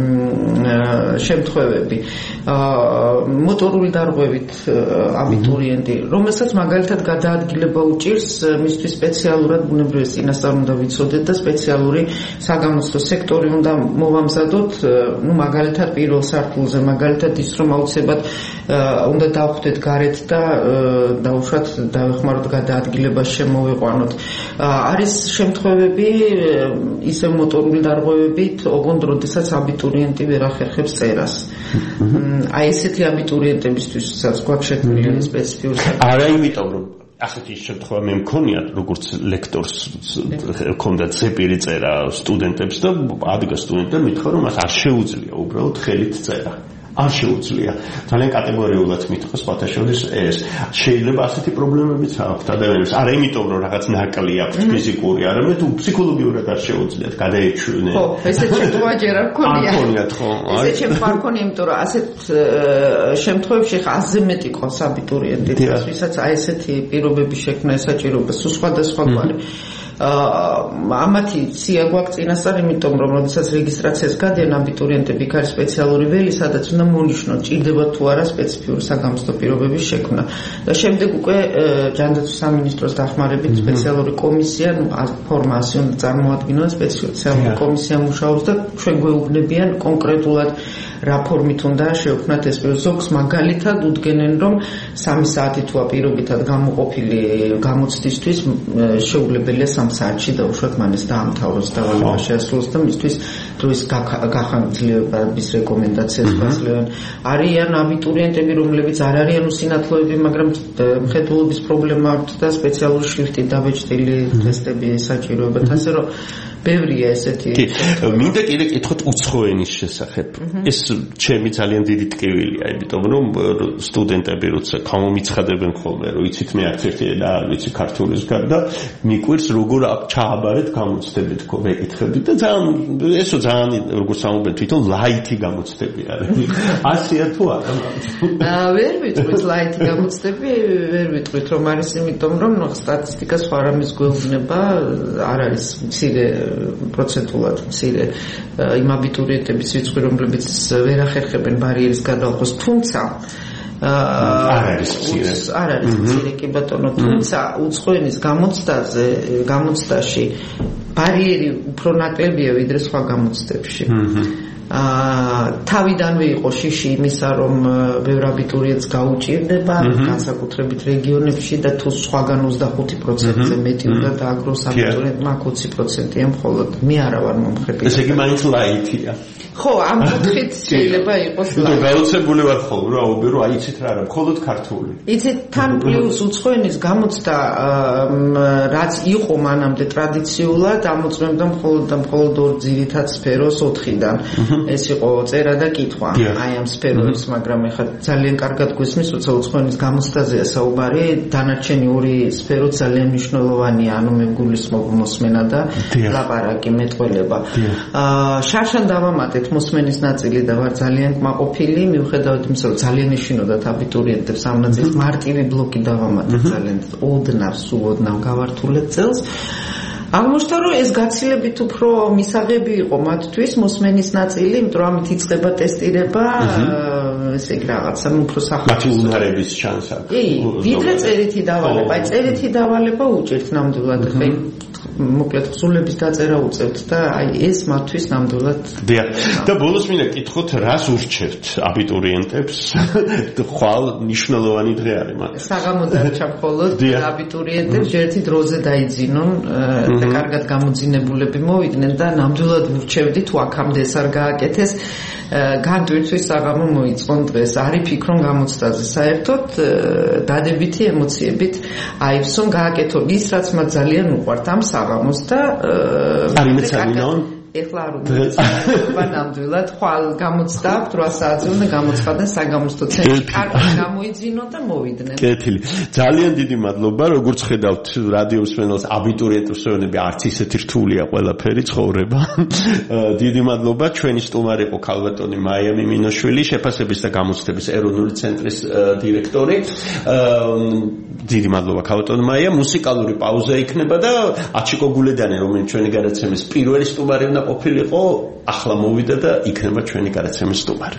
შემთხვევები მოტორული დარღვევით აბიტურიენტი რომელსაც მაგალითად გადაადგილება უჭირს მისთვის სპეციალურად ბუნებრივი წინასწარ უნდა ვიცოდეთ და სპეციალური საგამოცდო სექტორი უნდა მოვამზადოთ ну მაგალითად პირველ სართულზე მაგალითად ის რომ აუცილებლად უნდა დავხვდეთ გარეთ და დაუშვათ დავეხმაროთ გადაადგილებას შემოვიყვანოთ არის შემთხვევები ისე მოტორული დარღვევებით ოღონდ როდესაც აბიტურიენტი ვერ ახერხებს წერას აი ესეთი აბიტურიენტებისთვის სადაც გვაქვს შექმნილი სპეციფიური არა იმიტომ რომ ასეთი შემთხვევა მე მქონია როგორც ლექტორს მქონდა ზეპირი წერა სტუდენტებს და ადგა სტუდენტი მითხრა რომ მას არ შეუძლია უბრალოდ ხელით წერა არ შეუძლია ძალიან კატეგორიულად მითხრა სხვათა შორის ეს შეიძლება ასეთი პრობლემებიც აქვს ადამიანებს არა იმიტომ რომ რაღაც ნაკლი აქვს ფიზიკური არამედ ფსიქოლოგიურად არ შეუძლიათ გადაეჩვენენ ხო ესეც შემთხვევა ჯერ არ ქონია ხო ესეც შემთხვევა არ ქონია იმიტომ რომ ასეთ შემთხვევებში ხაზზე მეტი ყავს აბიტურიენტი ვისაც აი ესეთი პირობების შექმნა ესაჭიროება სულ სხვადასხვა გვარი ამათი სია გვაქვს წინასწარ იმიტომ რომ როდესაც რეგისტრაციას გადიან აბიტურიენტები იქ არის სპეციალური ველი სადაც უნდა მონიშნონ ჭირდება თუ არა სპეციფიური საგამოცდო პირობების შექმნა და შემდეგ უკვე ჯანდაცვის სამინისტროს დახმარებით სპეციალური კომისია ფორმა ასე უნდა წარმოადგინონ სპეციალური კომისია მუშაობს და ჩვენ გვეუბნებიან კონკრეტულად რა ფორმით უნდა შევქმნათ ეს ზოგს მაგალითად უდგენენ რომ 3 საათი თუ პირობითად გამოყოფილი გამოცდისთვის შეუძლებელია 3 საათში დაუშვათ მან ეს დაამთავროს დავალება შეასრულოს და მისთვის დროის გახანგრძლივების რეკომენდაციას გვაძლევენ არიან აბიტურიენტები რომლებიც არ არიან უსინათლოები მაგრამ მხედველობის პრობლემა აქვთ და სპეციალური შრიფტით დაბეჭდილი ტესტები საჭიროებათ ასე რომ ბევრია ესეთი მინდა კიდე კითხოთ უცხოენის შესახებ ეს ჩემი ძალიან დიდი ტკივილია იმიტომ რომ სტუდენტები როცა გამომიცხადებენ ხოლმე რომ იცით მე არც ერთი და არ ვიცი ქართულის გარდა მიკვირს როგორ ჩააბარეთ გამოცდებით ხო მეკითხებით და ძალიან ესო ძალიან როგორ სამუბენ თვითონ ლაითი გამოცდები არის ასია თუ არა ვერ ვიტყვით ლაითი გამოცდები ვერ ვიტყვით რომ არის იმიტომ რომ სტატისტიკა სხვა რამის გვეუბნება არ არის მცირე პროცენტულად მცირე იმ აბიტურიენტების რიცხვი, რომლებიც ვერ ახერხებენ ბარიერის გადალღოს, თუმცა არ არის მცირე კი ბატონო, თუმცა უცხოენის გამოცდაში ბარიერი უფრო ნაკლებია ვიდრე სხვა გამოცდებში. თავიდანვე იყო შიში იმისა, რომ ბევრ აბიტურიენტს გაუჭირდება განსაკუთრებით რეგიონებში და თუ სხვაგან 25%-ზე მეტი უნდა დააგროს აბიტურიენტმა 20%-ია მხოლოდ. მე არა ვარ მომხრე. ესე იგი მაინც ლაითია. ხო, ამ კუთხით შეიძლება იყოს ლაითი. გაუცებული ვარ ხოლმე, რა უბერო, აიცით რა არა, მხოლოდ ქართული. იცით, თან პლუს უცხოენის გამოცდა რაც იყო მანამდე ტრადიციულად ამოწმებდა მხოლოდ ორ ძირითად სფეროს 4-დან. ეს იყო წერა და კითხვა აი ამ სფეროებს, მაგრამ ეხლა ძალიან კარგად გვესმის, როცა უცხოენის გამოცდაზეა საუბარი, დანარჩენი ორი სფერო ძალიან მნიშვნელოვანია, ანუ მეგულისმობ მოსმენა და ლაპარაკი, მეტყველება. შარშან დავამატეთ მოსმენის ნაწილი და ვარ ძალიან კმაყოფილი, მიუხედავად იმისა, რომ ძალიან ეშინოდათ აბიტურიენტებს ამ ნაწილს, მარტივი ბლოკი დავამატეთ ძალიან ოდნავ გავართულეთ წელს. აღმოჩნდა, რომ ეს გაცილებით უფრო მისაღები იყო მათთვის მოსმენის ნაწილი, იმიტომ რომ ამით იწყება ტესტირება, ესე იგი რაღაცა უფრო სახალხო. მათი უნარების შანსი აქვს. ვიდრე წერითი დავალება, აი წერითი დავალება უჭერთ ნამდვილად, ხე მოკლედ ხსულების დაწერა უწევთ და აი ეს მათთვის ნამდვილად. და ბოლოს მინდა კითხოთ, რას ურჩევთ აბიტურიენტებს? ხვალ მნიშვნელოვანი დღე არის მათ. საღამო დარჩა მხოლოდ აბიტურიენტებს ერთი დროზე დაიძინონ და კარგად გამოძინებულები მოვიდნენ და ნამდვილად ურჩევდი თუ აქამდე ეს არ გააკეთეს, განდვირთვის საღამო მოიწყონ დღეს. არი ფიქრონ გამოცდაზე, საერთოდ დადებითი ემოციებით აიფსონ გააკეთონ ის, რაც მათ ძალიან უყვართ ამ საღამოს და არ იმეცადინონ ეხლა არ უნდა ნამდვილად ხვალ გამოცდა 8 საათზე უნდა გამოცხადდეს საგამოცდო ცენტრი, კარგად გამოიძინონ და მოვიდნენ. კეთილი. ძალიან დიდი მადლობა, როგორც ხედავთ რადიოს მსმენელს, აბიტურიენტებს ვეუბნები, არც ისეთი რთულია ყველაფერი ცხოვრება. დიდი მადლობა, ჩვენი სტუმარი იყო ქალბატონი მაია მიმინოშვილი, შეფასების და გამოცდების ეროვნული ცენტრის დირექტორი. დიდი მადლობა ქალბატონი მაია. მუსიკალური პაუზა იქნება და აჩიკო გულედანი, რომელიც ჩვენი გადაცემის პირველი სტუმარი უნდა ყოფილიყო, ახლა მოვიდა და იქნება ჩვენი გადაცემის სტუმარი.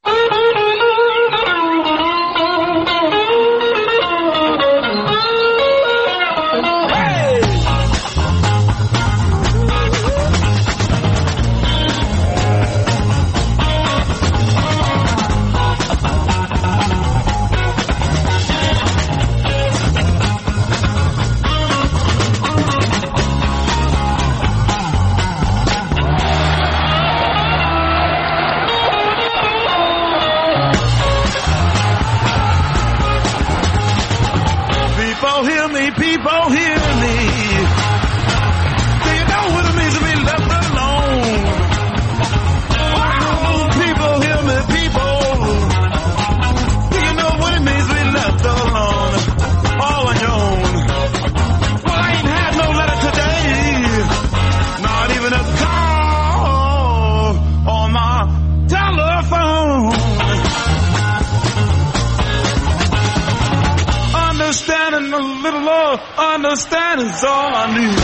Understanding's all I need.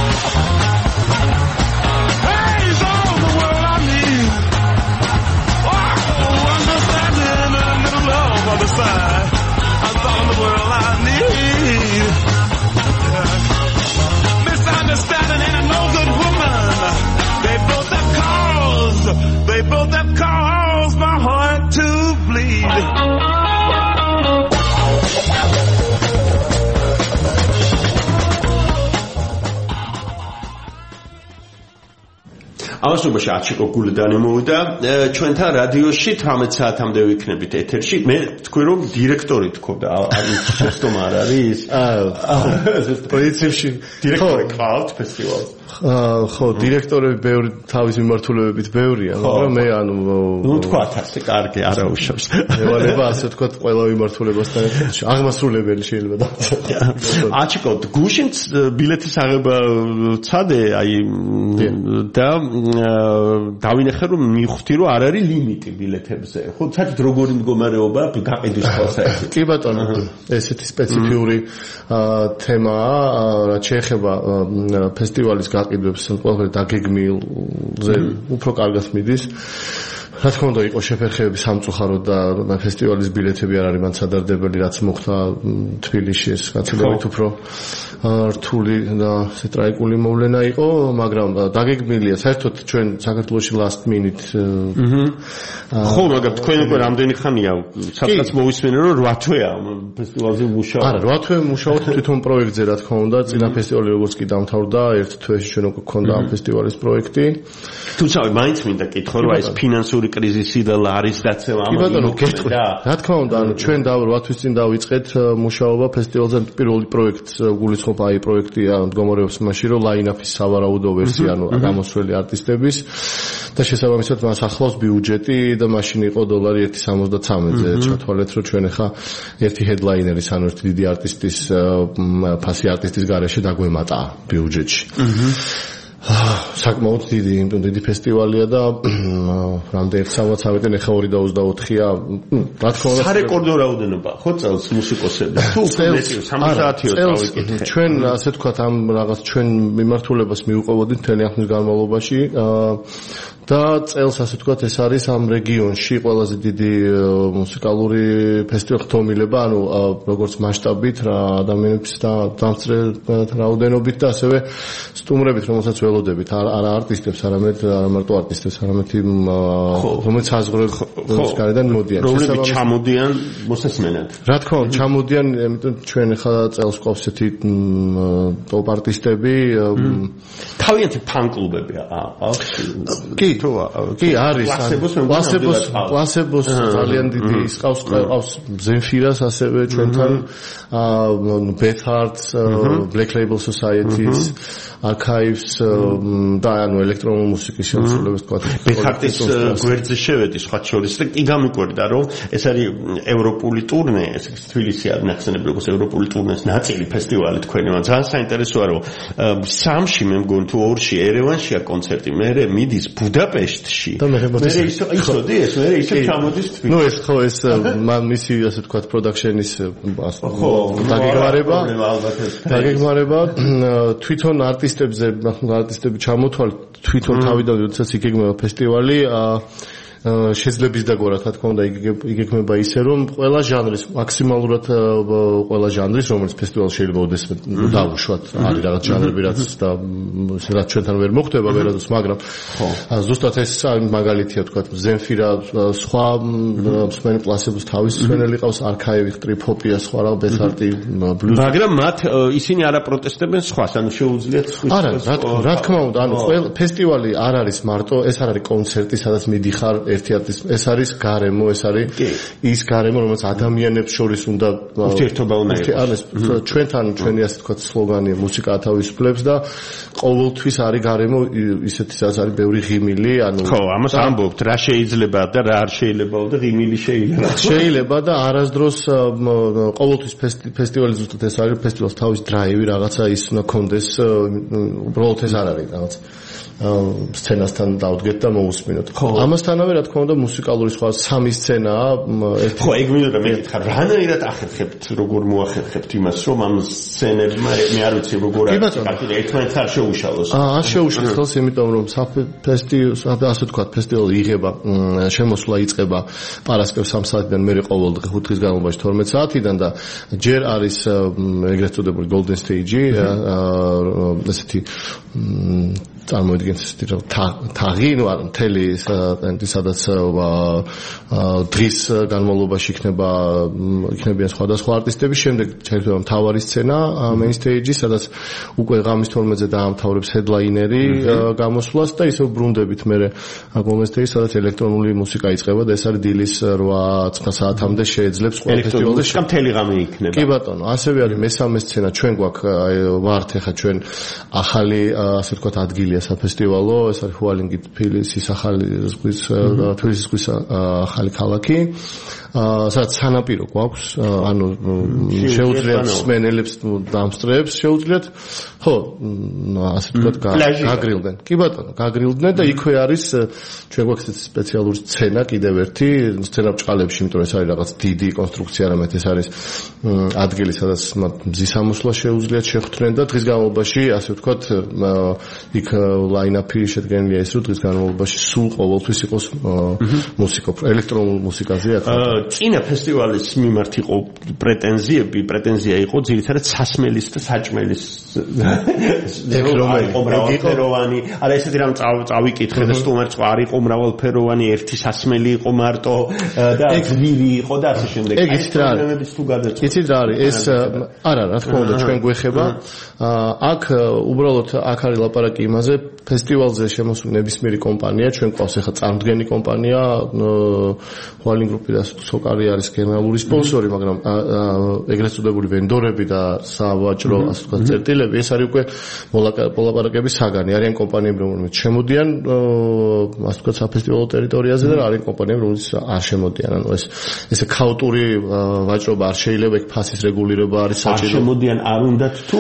Hey's all the world I need. Oh, understanding and a little love on the side. That's all the world I need. Yeah. Misunderstanding ain't no good woman. They both have caused my heart to bleed. ამასობაში აჩიკო გულედანი მოვიდა ჩვენთან რადიოში 18 საათამდე ვიქნებით ეთერში. მე თქვი რომ დირექტორი თქოდა, არის სტომა არ არის? პრინციპში დირექტორი ყავთ ფესტივალს. ხო, დირექტორები ბევრი თავის მიმართულებებით ბევრია, მაგრამ მე ნუ თქვათ ასე კარგი არა უშავს. ევალება ასე თქვათ ყველა მიმართულებასთან ერთად აღმასრულებელი შეიძლება დავწერო. აჩიკო გუშინ ბილეთის აღება ცადე აი და დავინახე რომ მივხვდი რომ არ არის ლიმიტი ბილეთებზე. ხო, საერთოდ როგორი მდგომარეობა გაყიდვის პროცესში. კი ბატონო, ესეთი სპეციფიური თემაა, რაც შეეხება ფესტივალის გაყიდვებს, ყველაფერი დაგეგმილზე უფრო კარგად მიდის. რა თქმა უნდა, იყო შეფერხებები სამწუხაროდ და ფესტივალის ბილეთები არ არის მან სადარდებელი, რაც მოხდა თბილისში, ეს გაცილებით უფრო რთული და ტრაიკული მოვლენა იყო, მაგრამ დაგეგმილია საერთოდ ჩვენ საქართველოში last minute ხო, მაგრამ თქვენ უკვე რამდენი ხანია სადღაც მოვისმენე რომ 8 თვეა ფესტივალზე მუშაობთ. არა, 8 თვე მუშაობთ თვითონ პროექტზე, რა თქმა უნდა, წინა ფესტივალი როგორც კი დამთავრდა, 1 თვეში ჩვენ უკვე გქონდა ამ ფესტივალის პროექტი. თუმცა მაინც მინდა კითხო რომ ეს ფინანსური კრიზისი და ლარის დაცემა ამიტომ რა თქმა უნდა, ანუ ჩვენ 8 თვის წინ დავიწყეთ მუშაობა ფესტივალზე. პირველი პროექტს გულისხმობ აი პროექტია მდგომარეობს მაშინ რომ line-up-ის სავარაუდო ვერსია, ანუ გამოსვლელი არტისტების და შესაბამისად მას ახლავს ბიუჯეტი და მაშინ იყო $1.73-ზე ჩათვალეთ რომ ჩვენ ახლა ერთი headliner-ის ანუ ერთი დიდი არტისტის ფასი არტისტის გარეშე დაგვემატა ბიუჯეტში. საკმაოდ დიდი ფესტივალია და რამდენიც სამოცავეტენ ახლა 2.24-ია. რა თქმა უნდა, სარეკორდო რაოდენობა ხო წელს მუსიკოსები. თუ მეტი 70-იო დავიკითხე. ჩვენ ასე ვთქვათ ამ რაღაც ჩვენ მიმართულებას მიუყვებოდით მთელი ახლის განმავლობაში და წელს ასე ვთქვათ ეს არის ამ რეგიონში ყველაზე დიდი მუსიკალური ფესტივალი ხდომილება, ანუ როგორც მასშტაბით რა ადამიანების და დამწრე რაოდენობით და ასევე სტუმრებით, რომელსაც ველოდებით, არა არტისტებს, არამედ არა მარტო არტისტებს, არამედ რომელიც საზღვრების გარედან მოდიან. რომლებიც ჩამოდიან მოსასმენად. რა თქმა უნდა, ჩამოდიან, იმიტომ ჩვენ ახლა წელს ყავს ესეთი ტოპ არტისტები. თავიანთი ფან-კლუბები აქვს? კი, არის. პლასებოს ძალიან დიდი ყავს ზენფირას ასევე ჩვენთან, Bethard's, Black Label Society's, Archives და ანუ ელექტრონული მუსიკის შემსრულებლებს თქვა. Bethard's გვერდზე შევედი სხვა შორის და კი გამიკვირდა რომ ეს არის ევროპული ტურნე, ეს თბილისი არის ნახსენები როგორც ევროპული ტურნეს ნაწილი ფესტივალი თქვენი, მაგრამ ძალიან საინტერესოა რომ სამში მე მგონი თუ ორში ერევანშია კონცერტი, მე მიდის ბუდაპეშტში. და მე ისოდი ეს მე ისე ჩამოდის თბილისში. ნუ ეს ხო ეს მისი ასე თქვა პროდაქშენის დაგეგმარება თვითონ არტისტები ჩამოთვალეთ თვითონ თავიდან როდესაც იგეგმება ფესტივალი შეძლების დაგვარად რა თქმა უნდა იგეგმება ისე რომ ყველა ჟანრის მაქსიმალურად ყველა ჟანრის რომელიც ფესტივალში შეიძლება ოდეს დავუშვათ არის რაღაც ჟანრები რაც ჩვენთან ვერ მოხდება ვერასდროს მაგრამ ზუსტად ეს მაგალითია თქვა ზენფირა სხვა მსმენი პლასების თავის მსმენელი ყავს არქაივი ტრიპ-ჰოპია სხვა რა ბეთარტი ბლუზი მაგრამ მათ ისინი არ აპროტესტებენ სხვას ანუ შეუძლიათ არა რა თქმა უნდა ანუ ფესტივალი არ არის მარტო ეს არ არის კონცერტი სადაც მიდიხარ ერთი არტისტი ეს არის გარემო ეს არის ის გარემო რომელიც ადამიანებს შორის უნდა ურთიერთობა უნდა იყოს ჩვენთან ჩვენი ასე თქვა სლოგანია მუსიკა თავისუფლებს და ყოველთვის არის გარემო ისეთი სადაც არის ბევრი ღიმილი ანუ ხო ამას ამბობთ რა შეიძლება და რა არ შეიძლება და ღიმილი შეიძლება და არასდროს ყოველთვის ფესტივალი ზუსტად ეს არის ფესტივალს თავის დრაივი რაღაცა ის უნდა კონდეს უბრალოდ ეს არ არის რაღაც სცენასთან დავდგეთ და მოусმინოთ. ამასთანავე რა თქმა უნდა მუსიკალური სხვა სამი სცენაა. ხო, ეგ მინდა მეკითხა, რანაირად ახერხებთ, როგორ მოახერხებთ იმას, რომ ამ სცენებმა მე არ ვიცი როგორ არის, ერთმანეთს არ შეუშალოს. არ შეუშლის ხელს, იმიტომ რომ ასე ვთქვათ, ფესტივალი იღება, შემოსვლა იწყება პარასკევს 3 საათიდან, მერე ყოველ დღე 5 დღის განმავლობაში 12 საათიდან და ჯერ არის ეგრეთ წოდებული Golden Stage, ესეთი წარმოიდგენთ ესეთი თაღი, ნუ არ მთელი სადაც დღის განმავლობაში იქნებიან სხვადასხვა არტისტები, შემდეგ შეიძლება მთავარი სცენა, main stage-ი, სადაც უკვე ღამის 12-ზე დაამთავრებს headliner-ი გამოსვლას და ისევ ბრუნდებით მერე golden stage-ი, სადაც ელექტრონული მუსიკა იწყება და ეს არის დილის 8-9 საათამდე შეეძლებს ყველა ფესტივალზე. მუსიკა მთელი ღამე იქნება. კი ბატონო, ასევე არის მესამე სცენა, ჩვენ გვაქვს ვართ ახლა ჩვენ ახალი ასე ვთქვათ ადგილი ადგილია საფესტივალო, ეს არის ჰუალინგი თბილისის ახალი ზღვის თბილისის ზღვის ახალი ქალაქი. სადაც სანაპირო გვაქვს, ანუ შეუძლიათ მსმენელებს დამსწრეებს შეუძლიათ ხო, ასე ვთქვათ, გაგრილდნენ. კი ბატონო, გაგრილდნენ და იქვე არის ჩვენ გვაქვს სპეციალური სცენა, კიდევ ერთი სცენა ბჭყალებში, იმიტომ ეს არის რაღაც დიდი კონსტრუქცია, რამეთ ეს არის ადგილი, სადაც მზის ამოსვლა შეუძლიათ შეხვდნენ და დღის განმავლობაში, ასე ვთქვათ, იქ ლაინაპი შედგენილია ის, რომ დღის განმავლობაში სულ ყოველთვის იყოს მუსიკა, ელექტრონული მუსიკაზე აქ. წინა ფესტივალის მიმართ იყო პრეტენზია იყო ძირითადად სასმელის და საჭმელის მრავალფეროვანი, არა ესეთი რამ წავიკითხე და სტუმარს არ იყო მრავალფეროვანი, ერთი სასმელი იყო მარტო და გზივი იყო და ასე შემდეგ. ეგ იცით რა არის? იცით რა არის? ეს არა, რა თქმა უნდა, ჩვენ გვეხება. აქ უბრალოდ აქ არის ლაპარაკი იმაზე, ფესტივალზე შემოსული ნებისმიერი კომპანია, ჩვენ ყავს ახლა წარმოდგენი კომპანია, ჰუალინგ გრუპი და სოკარი არის გენერალური სპონსორი, მაგრამ ეგრეთ წოდებული ვენდორები და სავაჭრო ასე ვთქვათ წერტილები, ეს არის უკვე მოლაპარაკების საგანი. არიან კომპანიები, რომლებიც შემოდიან ასე ვთქვათ საფესტივალო ტერიტორიაზე და არიან კომპანიები, რომლებიც არ შემოდიან. ანუ ესე ქაოტური ვაჭრობა არ შეიძლება, ეგ ფასის რეგულირება არის საჭირო. არ შემოდიან, არ უნდათ თუ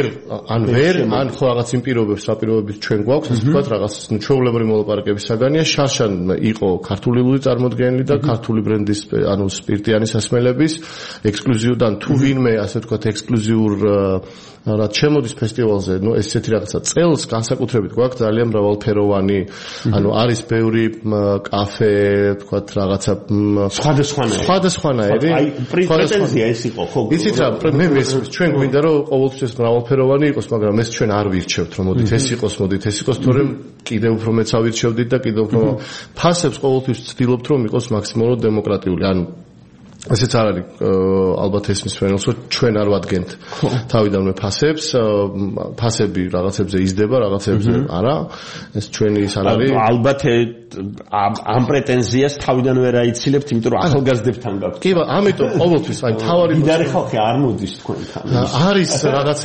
ან ხო რაღაც იმ პირობებს ჩვენ გვაქვს, ასე ვთქვათ, რაღაც ჩვეულებრივი მოლაპარაკების საგანია. შარშან იყო ქართული ლუდი წარმოდგენილი და ქართული ბრენდის ანუ სპირტიანი სასმელების ექსკლუზიუდან თუ ვინმე ასე ვთქვათ ექსკლუზიურ რაც შემოდის ფესტივალზე, ну ესეთი რაღაცა წელს განსაკუთრებით გვაქვს ძალიან მრავალფეროვანი, ანუ არის ბევრი კაფე, ვთქვათ რაღაცა სხვადასხვანაირი. აი პრეტენზია ეს იყო ხო? იცით რა, მე მესმის ჩვენ გვინდა რომ ყოველთვის მრავალფეროვანი იყოს, მაგრამ ეს ჩვენ არ ვირჩევთ რომ მოდით ეს იყოს, თორემ კიდევ უფრო მეც ავირჩევდით და კიდევ უფრო ფასებს ყოველთვის ვცდილობთ რომ იყოს მაქსიმალურად დემოკრატიული. ანუ ესეც არ არის ალბათ ესმის ფენელს, რომ ჩვენ არ ვადგენთ თავიდანვე ფასებს, ფასები რაღაცებზე იზრდება, რაღაცებზე არა. ეს ჩვენი ის არ არის. ალბათ ამ პრეტენზიას თავიდანვე რა იცილებთ, იმიტომ რომ ახალგაზრდებთან გაქვთ. კი, ამიტომ ყოველთვის აი თავარი მდიდარი ხალხი არ მოდის თქვენთან. არის რაღაცა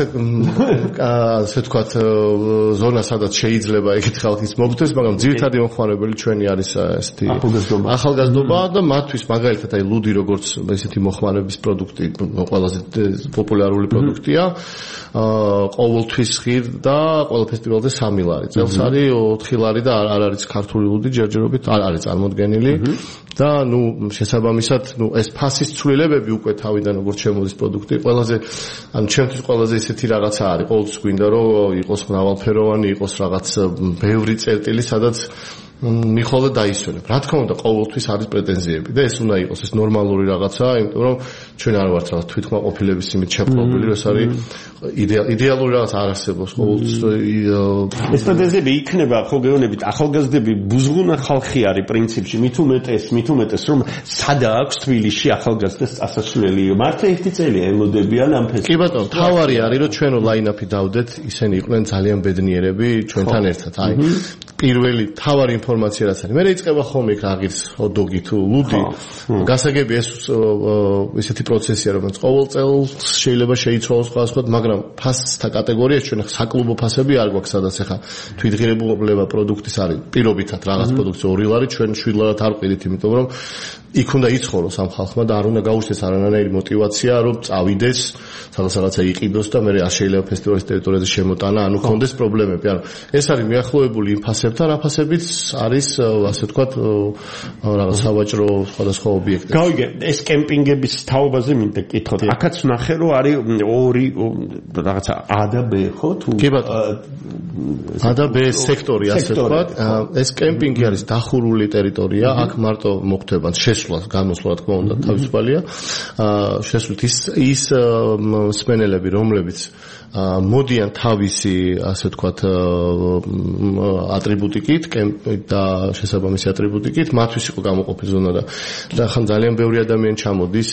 ასე ვთქვათ ზონა, სადაც შეიძლება ეგეთი ხალხის მოგდეს, მაგრამ ძირითადი მოხმარებელი ჩვენი არის ესეთი ახალგაზრდობა და მათთვის მაგალითად აი ლუდი როგორც ესეთი მოხმარების პროდუქტი ყველაზე პოპულარული პროდუქტია. ყოველთვის ხირდა ყოველ ფესტივალზე 3 ლარი. წელს არის 4 ლარი და არ არის ქართული ლუდი ჯერჯერობით არ არის წარმოდგენილი და ნუ შესაბამისად ნუ ეს ფასის ცვლილებები უკვე თავიდან როგორც შემოდის პროდუქტი ყველაზე ანუ ჩემთვის ყველაზე ისეთი რაღაცა არის. ყოველთვის გვინდა რომ იყოს მრავალფეროვანი, იყოს რაღაც ბევრი წერტილი, სადაც მიხოლე დაისვენებ. რა თქმა უნდა, ყოველთვის არის პრეტენზიები და ეს უნდა იყოს ეს ნორმალური რაღაცა, იმიტომ რომ ჩვენ არ ვართ რაღაც თვითმაყოფილების იმით შეფლობილი, რომ ეს არის იდეალური რაღაც არ არსებობს ყოველთვის. ეს პრეტენზიები იქნება ხო გეუბნებით, ახალგაზრდები ბუზღუნა ხალხი არის პრინციპში, მით უმეტეს რომ სადა აქვს თბილისში ახალგაზრდას წასასვლელი. მართლა ერთი წელია ელოდებიან ამ ფესტივალს. კი ბატონო, თავარი არის რომ ჩვენო ლაინაპი დავდეთ, ისინი იყვნენ ძალიან ბედნიერები ჩვენთან ერთად. აი პირველი თავარი ინფორმაცია რაც არის. მე იწყება ხოლმე იქ აღირს ჰოდოგი თუ ლუდი. გასაგები ეს ესეთი პროცესია, რომელიც ყოველ წელს შეიძლება შეიცვალოს სხვადასხვა, მაგრამ ფასთა კატეგორია ჩვენ საკლუბო ფასები არ გვაქვს, სადაც ახლა თვითღირებულება პროდუქტის არის პირობითად რაღაც პროდუქტი 2 ლარი, ჩვენ 7 ლარად არ ყიდით, იმიტომ რომ იქ უნდა იცხოვროს ამ ხალხმა და არ უნდა გაუჩნდეს არანაირი мотиваცია, რომ წავიდეს, სადაც რაღაცა იყიდოს და მე არ შეიძლება ფესტივალის ტერიტორიაზე შემოტანა, ანუ კონდეს პრობლემები. ანუ ეს არის მიახლოებული იმ ფასებთან, აფასებით არის ასე ვთქვათ რაღაც სავაჭრო სხვადასხვა ობიექტები. გავიგე, ეს კემპინგების თაობაზე მინდა კითხოთ. აქაც ვნახე, რომ არის 2 რაღაცა A და B, ხო? თუ კი ბატონო. A და B სექტორი, ასე ვთქვათ. ეს კემპინგი არის დახურული ტერიტორია, აქ მარტო მოხდება შესვლა, გამოსვლა, რა თქმა უნდა, თავისუფალია. შესვლით ის მსმენელები, რომლებიც მოდიან თავისი, ასე ვთქვათ, ატრიბუტიკით, და შესაბამისი ატრიბუტიკით, მათთვის იყო გამოყოფილი ზონა და ხან ძალიან ბევრი ადამიანი ჩამოდის,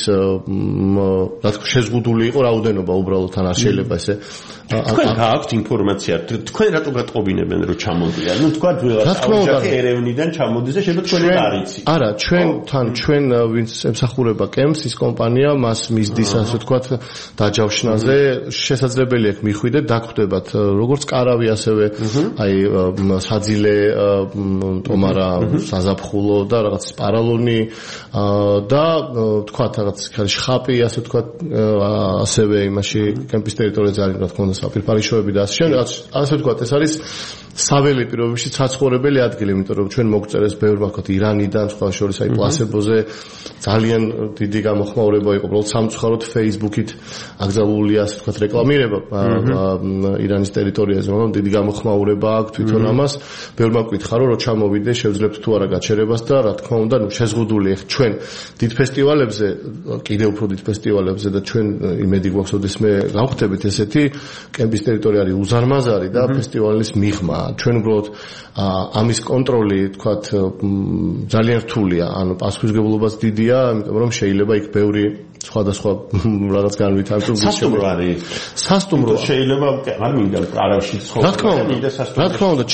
რა თქმა შეზღუდული იყო რაოდენობა, უბრალოდ თან არ შეიძლება ესე. თქვენ გააქვთ ინფორმაცია, თქვენ რატო გატყობინებენ რომ ჩამოდიან? ნუ თქვა რა თქმა უნდა, ერევნიდან ჩამოდის და შეიძლება თქვენ არ იცით. არა, ჩვენთან ჩვენ ვინც ემსახურება კემს ის კომპანია მას მისდის ასე ვთქვათ დაჯავშნაზე შესაძლებელია მიხვიდეთ დაგხვდებათ როგორც კარავი ასევე აი საძილე ტომარა საზაფხულო და რაღაც პარალონი და ვთქვათ რაღაც შხაპი ასე ვთქვათ ასევე იმაში კემპის ტერიტორიაზე არის რა თქმა უნდა საფირფარიშოები და ასე ვთქვათ ეს არის საველე პირობებში საცხოვრებელი ადგილი, იმიტომ რომ ჩვენ მოგწერეს ბევრ ვთქვათ ირანიდან, სხვა შორის აი პლასებოზე ძალიან დიდი გამოხმაურება იყო, უბრალოდ სამწუხაროდ Facebook-ით აკრძალული ასე ვთქვათ რეკლამირება ირანის ტერიტორიაზე, მაგრამ დიდი გამოხმაურება აქვს თვითონ ამას. ბევრმა გკითხა რომ ჩამოვიდე, შევძლებთ თუ არა გაჩერებას და რა თქმა უნდა, შეზღუდული ხ ჩვენ დიდ ფესტივალებზე, კიდევ უფრო დიდ ფესტივალებზე და ჩვენ იმედი გვაქვს, ოდესმე გავხდებით ესეთი კემპის ტერიტორია არის უზარმაზარი და ფესტივალის მიღმა ჩვენ უბრალოდ ამის კონტროლი თქვათ ძალიან რთულია, ანუ პასუხისმგებლობაც დიდია, იმიტომ რომ შეიძლება იქ ბევრი სხვადასხვა რაღაც განვითარება სასტუმრო არის. სასტუმრო შეიძლება არ მინდა არავში ცხოვრება. რა თქმა უნდა,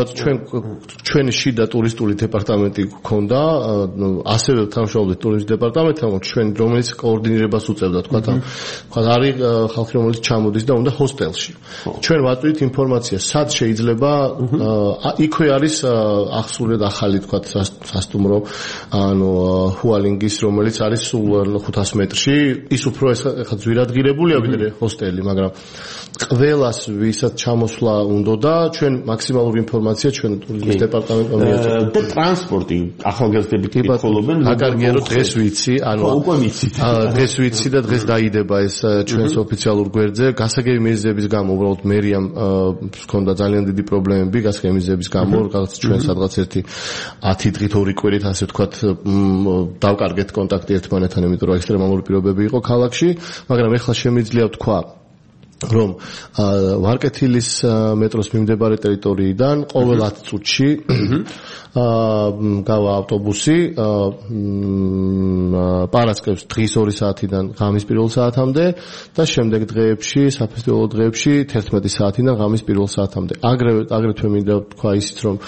ჩვენი შიდა ტურისტული დეპარტამენტი გქონდა, ასევე თანამშრომლობდით ტურიზმის დეპარტამენტთან, ჩვენ რომელიც კოორდინირებას უწევდა, თქვათ არის ხალხი რომელიც ჩამოდის და უნდა ჰოსტელში. ჩვენ ვაწვდით ინფორმაციას, სად შეიძლება იქვე არის ახსნილად ახალი თქვათ სასტუმრო, ანუ ჰუალინგის, რომელიც არის სულ 500 მეტრში ის უფრო ეხლა ძვირადღირებულია ვიდრე ჰოსტელი, მაგრამ ყველას ვისაც ჩამოსვლა უნდა და ჩვენ მაქსიმალური ინფორმაცია ჩვენ ტურიზმის დეპარტამენტმა მიაწერა. და ტრანსპორტი ახალგაზრდები კითხულობენ, მაგარია რომ დღეს ვიცი, ანუ უკვე ვიცით. დღეს ვიცი და დღეს დაიდება ეს ჩვენს ოფიციალურ გვერდზე. გასაგები მიზეზების გამო უბრალოდ მერიამ ჰქონდა ძალიან დიდი პრობლემები გასაგები მიზეზების გამო, რაღაც ჩვენ სადღაც 10 დღით 2 კვირით ასე ვთქვათ დავკარგეთ კონტაქტი ერთმანეთთან, იმიტომ რომ ექსტრემალური პირობები იყო ქალაქში, მაგრამ ეხლა შემიძლია ვთქვა რომ ვარკეთილის მეტროს მიმდებარე ტერიტორიიდან ყოველ 10 წუთში გავა ავტობუსი პარასკევს დღის 2 საათიდან ღამის 1 საათამდე და შემდეგ დღეებში, საფესტივალო დღეებში 11 საათიდან ღამის 1 საათამდე. აგრეთვე მინდა ვთქვა ისიც რომ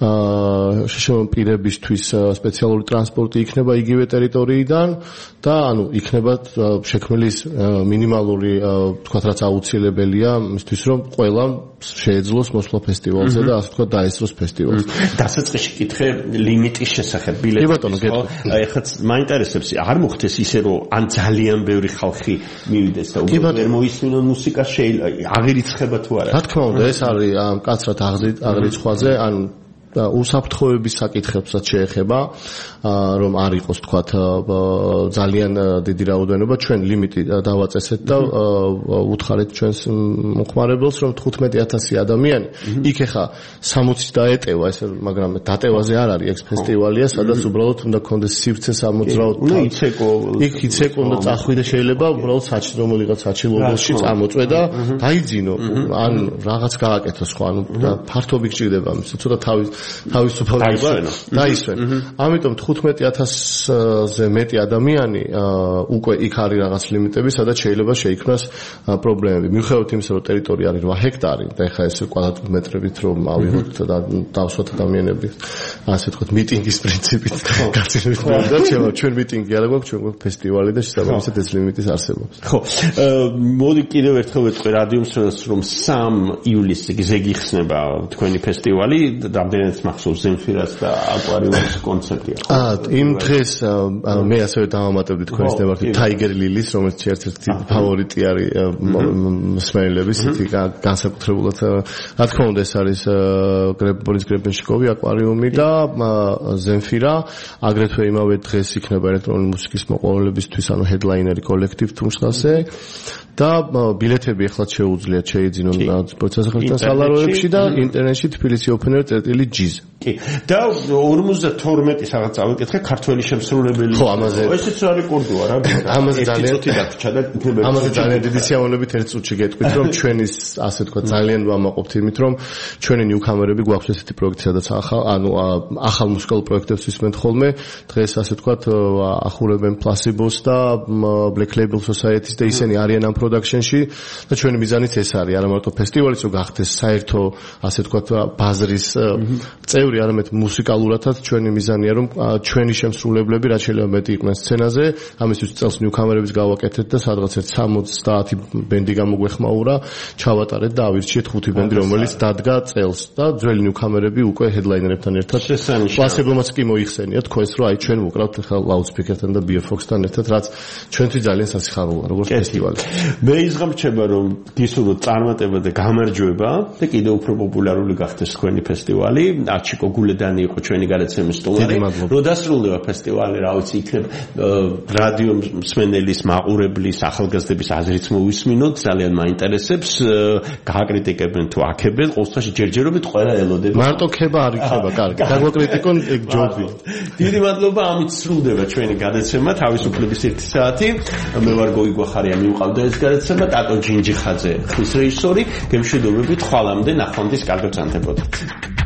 შეშემო პირებისთვის სპეციალური ტრანსპორტი იქნება იგივე ტერიტორიიდან და ანუ იქნება შექმნილი მინიმალური ვთქვათ რაც აუცილებელია მისთვის რომ ყველა შეეძლოს მოსვლა ფესტივალზე და ასე ვთქვათ დაესწროს ფესტივალს. დასაწყისში კითხე ლიმიტის შესახებ ბილეტის. ეხლა მაინტერესებს არ მოხდეს ისე რომ ან ძალიან ბევრი ხალხი მივიდეს და ვერ მოისმინონ მუსიკა აღირიცხება თუ არა. რა თქმა უნდა ეს არის მკაცრად აღრიცხვაზე, ან უსაფრთხოების საკითხებსაც შეეხება, რომ არ იყოს თქვათ ძალიან დიდი რაოდენობა, ჩვენ ლიმიტი დავაწესეთ და უთხარეთ ჩვენს მოხმარებელს, რომ 15000 ადამიანი, იქ ახლა 60-ით დაეტევა ეს, მაგრამ დატევაზე არ არის, ეს ფესტივალია, სადაც უბრალოდ უნდა გქონდეს სივრცე 60 იქ იცეკო და წახვიდე შეიძლება უბრალოდ რომელიღაც საჩილობელში წამოწვე და დაიძინო, ან რაღაც გააკეთო სხვა, ანუ ფართობი გჭირდება, ცოტა თავისუფლება დაისვენ. ამიტომ 15000-ზე მეტი ადამიანი უკვე იქ არის რაღაც ლიმიტები, სადაც შეიძლება შეიქმნას პრობლემები. მიუხედავად იმისა, რომ ტერიტორია არის 8 ჰექტარი და ეხლა ეს კვადრატმეტრებით რომ ავიღოთ და დავსვათ ადამიანები, ასე ვთქვათ, მიტინგის პრინციპით გაცილებით და ჩვენ მიტინგი არ გვაქვს, ჩვენ გვაქვს ფესტივალი და შესაბამისად ეს ლიმიტის არსებობს. ხო, მოდი კიდევ ერთხელ ვეთქვი რადიომსვენას, რომ 3 ივლისზე გიხსნება თქვენი ფესტივალი, რამდენად მახსოვს ზემფირას და აკვარიუმის კონცერტია. იმ დღეს მე ასევე დავამატებდი თქვენს ნებართი Tiger Lilies, რომელიც ერთ-ერთი ფავორიტი არის მსმენელების, ისეთი განსაკუთრებულად რა თქმა უნდა ეს არის ბორის გრებენშიკოვი აკვარიუმი და ზემფირა, აგრეთვე იმავე დღეს იქნება ელექტრონული მუსიკის მოყვარულებისთვის, ანუ headliner-ი კოლექტივ თუმსხასე და ბილეთები ახლა შეუძლიათ შეიძინონ პროცესებთან სალაროებში და ინტერნეტში tbilisi.open.air/jiz. კი. და 52 რაღაც წავიკითხე ქართველი შემსრულებელი. ხო, ამაზე ესეც რა რეკორდია რა? ამაზე ძალიან წუთი დაგჭა და იქნება. ამაზე ძალიან დიდი სიამოვნებით 1 წუთში გეტყვით, რომ ჩვენის ასე თქვა ძალიან ვამაყობთ იმით, რომ ჩვენი ნიუქამერები გვაქვს ესეთი პროექტი, სადაც ახალ მუსიკალურ პროექტებს ვისმენთ ხოლმე. დღეს ასე თქვა ახურებენ Placebos და Black Label Society-ს და ისინი არიან ამ პროდაქშენში და ჩვენი მიზანიც ეს არის, არა მარტო ფესტივალის, რომ გახდეს საერთო ასე თქვა ბაზრის წევრი ბევრი არამედ მუსიკალურადაც ჩვენი მიზანია რომ ჩვენი შემსრულებლები რაც შეიძლება მეტი იყვნენ სცენაზე, ამისთვის წელს ნიუქამერების გავაკეთეთ და სადღაც 70 ბენდი გამოგვეხმაურა, ჩავატარეთ და ავირჩიეთ 5 ბენდი რომელიც დადგა წელს და ძველი ნიუქამერები უკვე ჰედლაინერებთან ერთად კლასებელმაც კი მოიხსენიათ თქვენს რომ აი ჩვენ ვუკრავთ ახლა ლაუდსპიკერთან და ბიოფოქსთან ერთად რაც ჩვენთვის ძალიან სასიხარულოა როგორც ფესტივალი. მე იზღამჩება რომ გისურვოთ წარმატება და გამარჯვება და კიდევ უფრო პოპულარული გახდეს თქვენი ფესტივალი. აჩიკო გულედანი იყო ჩვენი გადაცემის სტუმარი. რო დასრულდება ფესტივალი, რა ვიცი, იქნებ რადიო მსმენელის, მაყურებლის, ახალგაზრდების აზრიც მოვისმინოთ, ძალიან მაინტერესებს. გააკრიტიკებენ თუ აქებენ, ყოველ შემთხვევაში ჯერჯერობით ყველა ელოდება. მარტო ხება არ იქნება, კარგი. გაგვაკრიტიკონ ეგ ჯობი. დიდი მადლობა, ამით სრულდება ჩვენი გადაცემა, თავისუფლების 1 საათი. მე ვარ გოგი გვახარია, მივყავდა ეს გადაცემა, ტატო ჯინჯიხაძე, ხის რეჟისორი. გემშვიდობებით, ხვალამდე, ნახვამდის კარგად ზანდებოდეთ.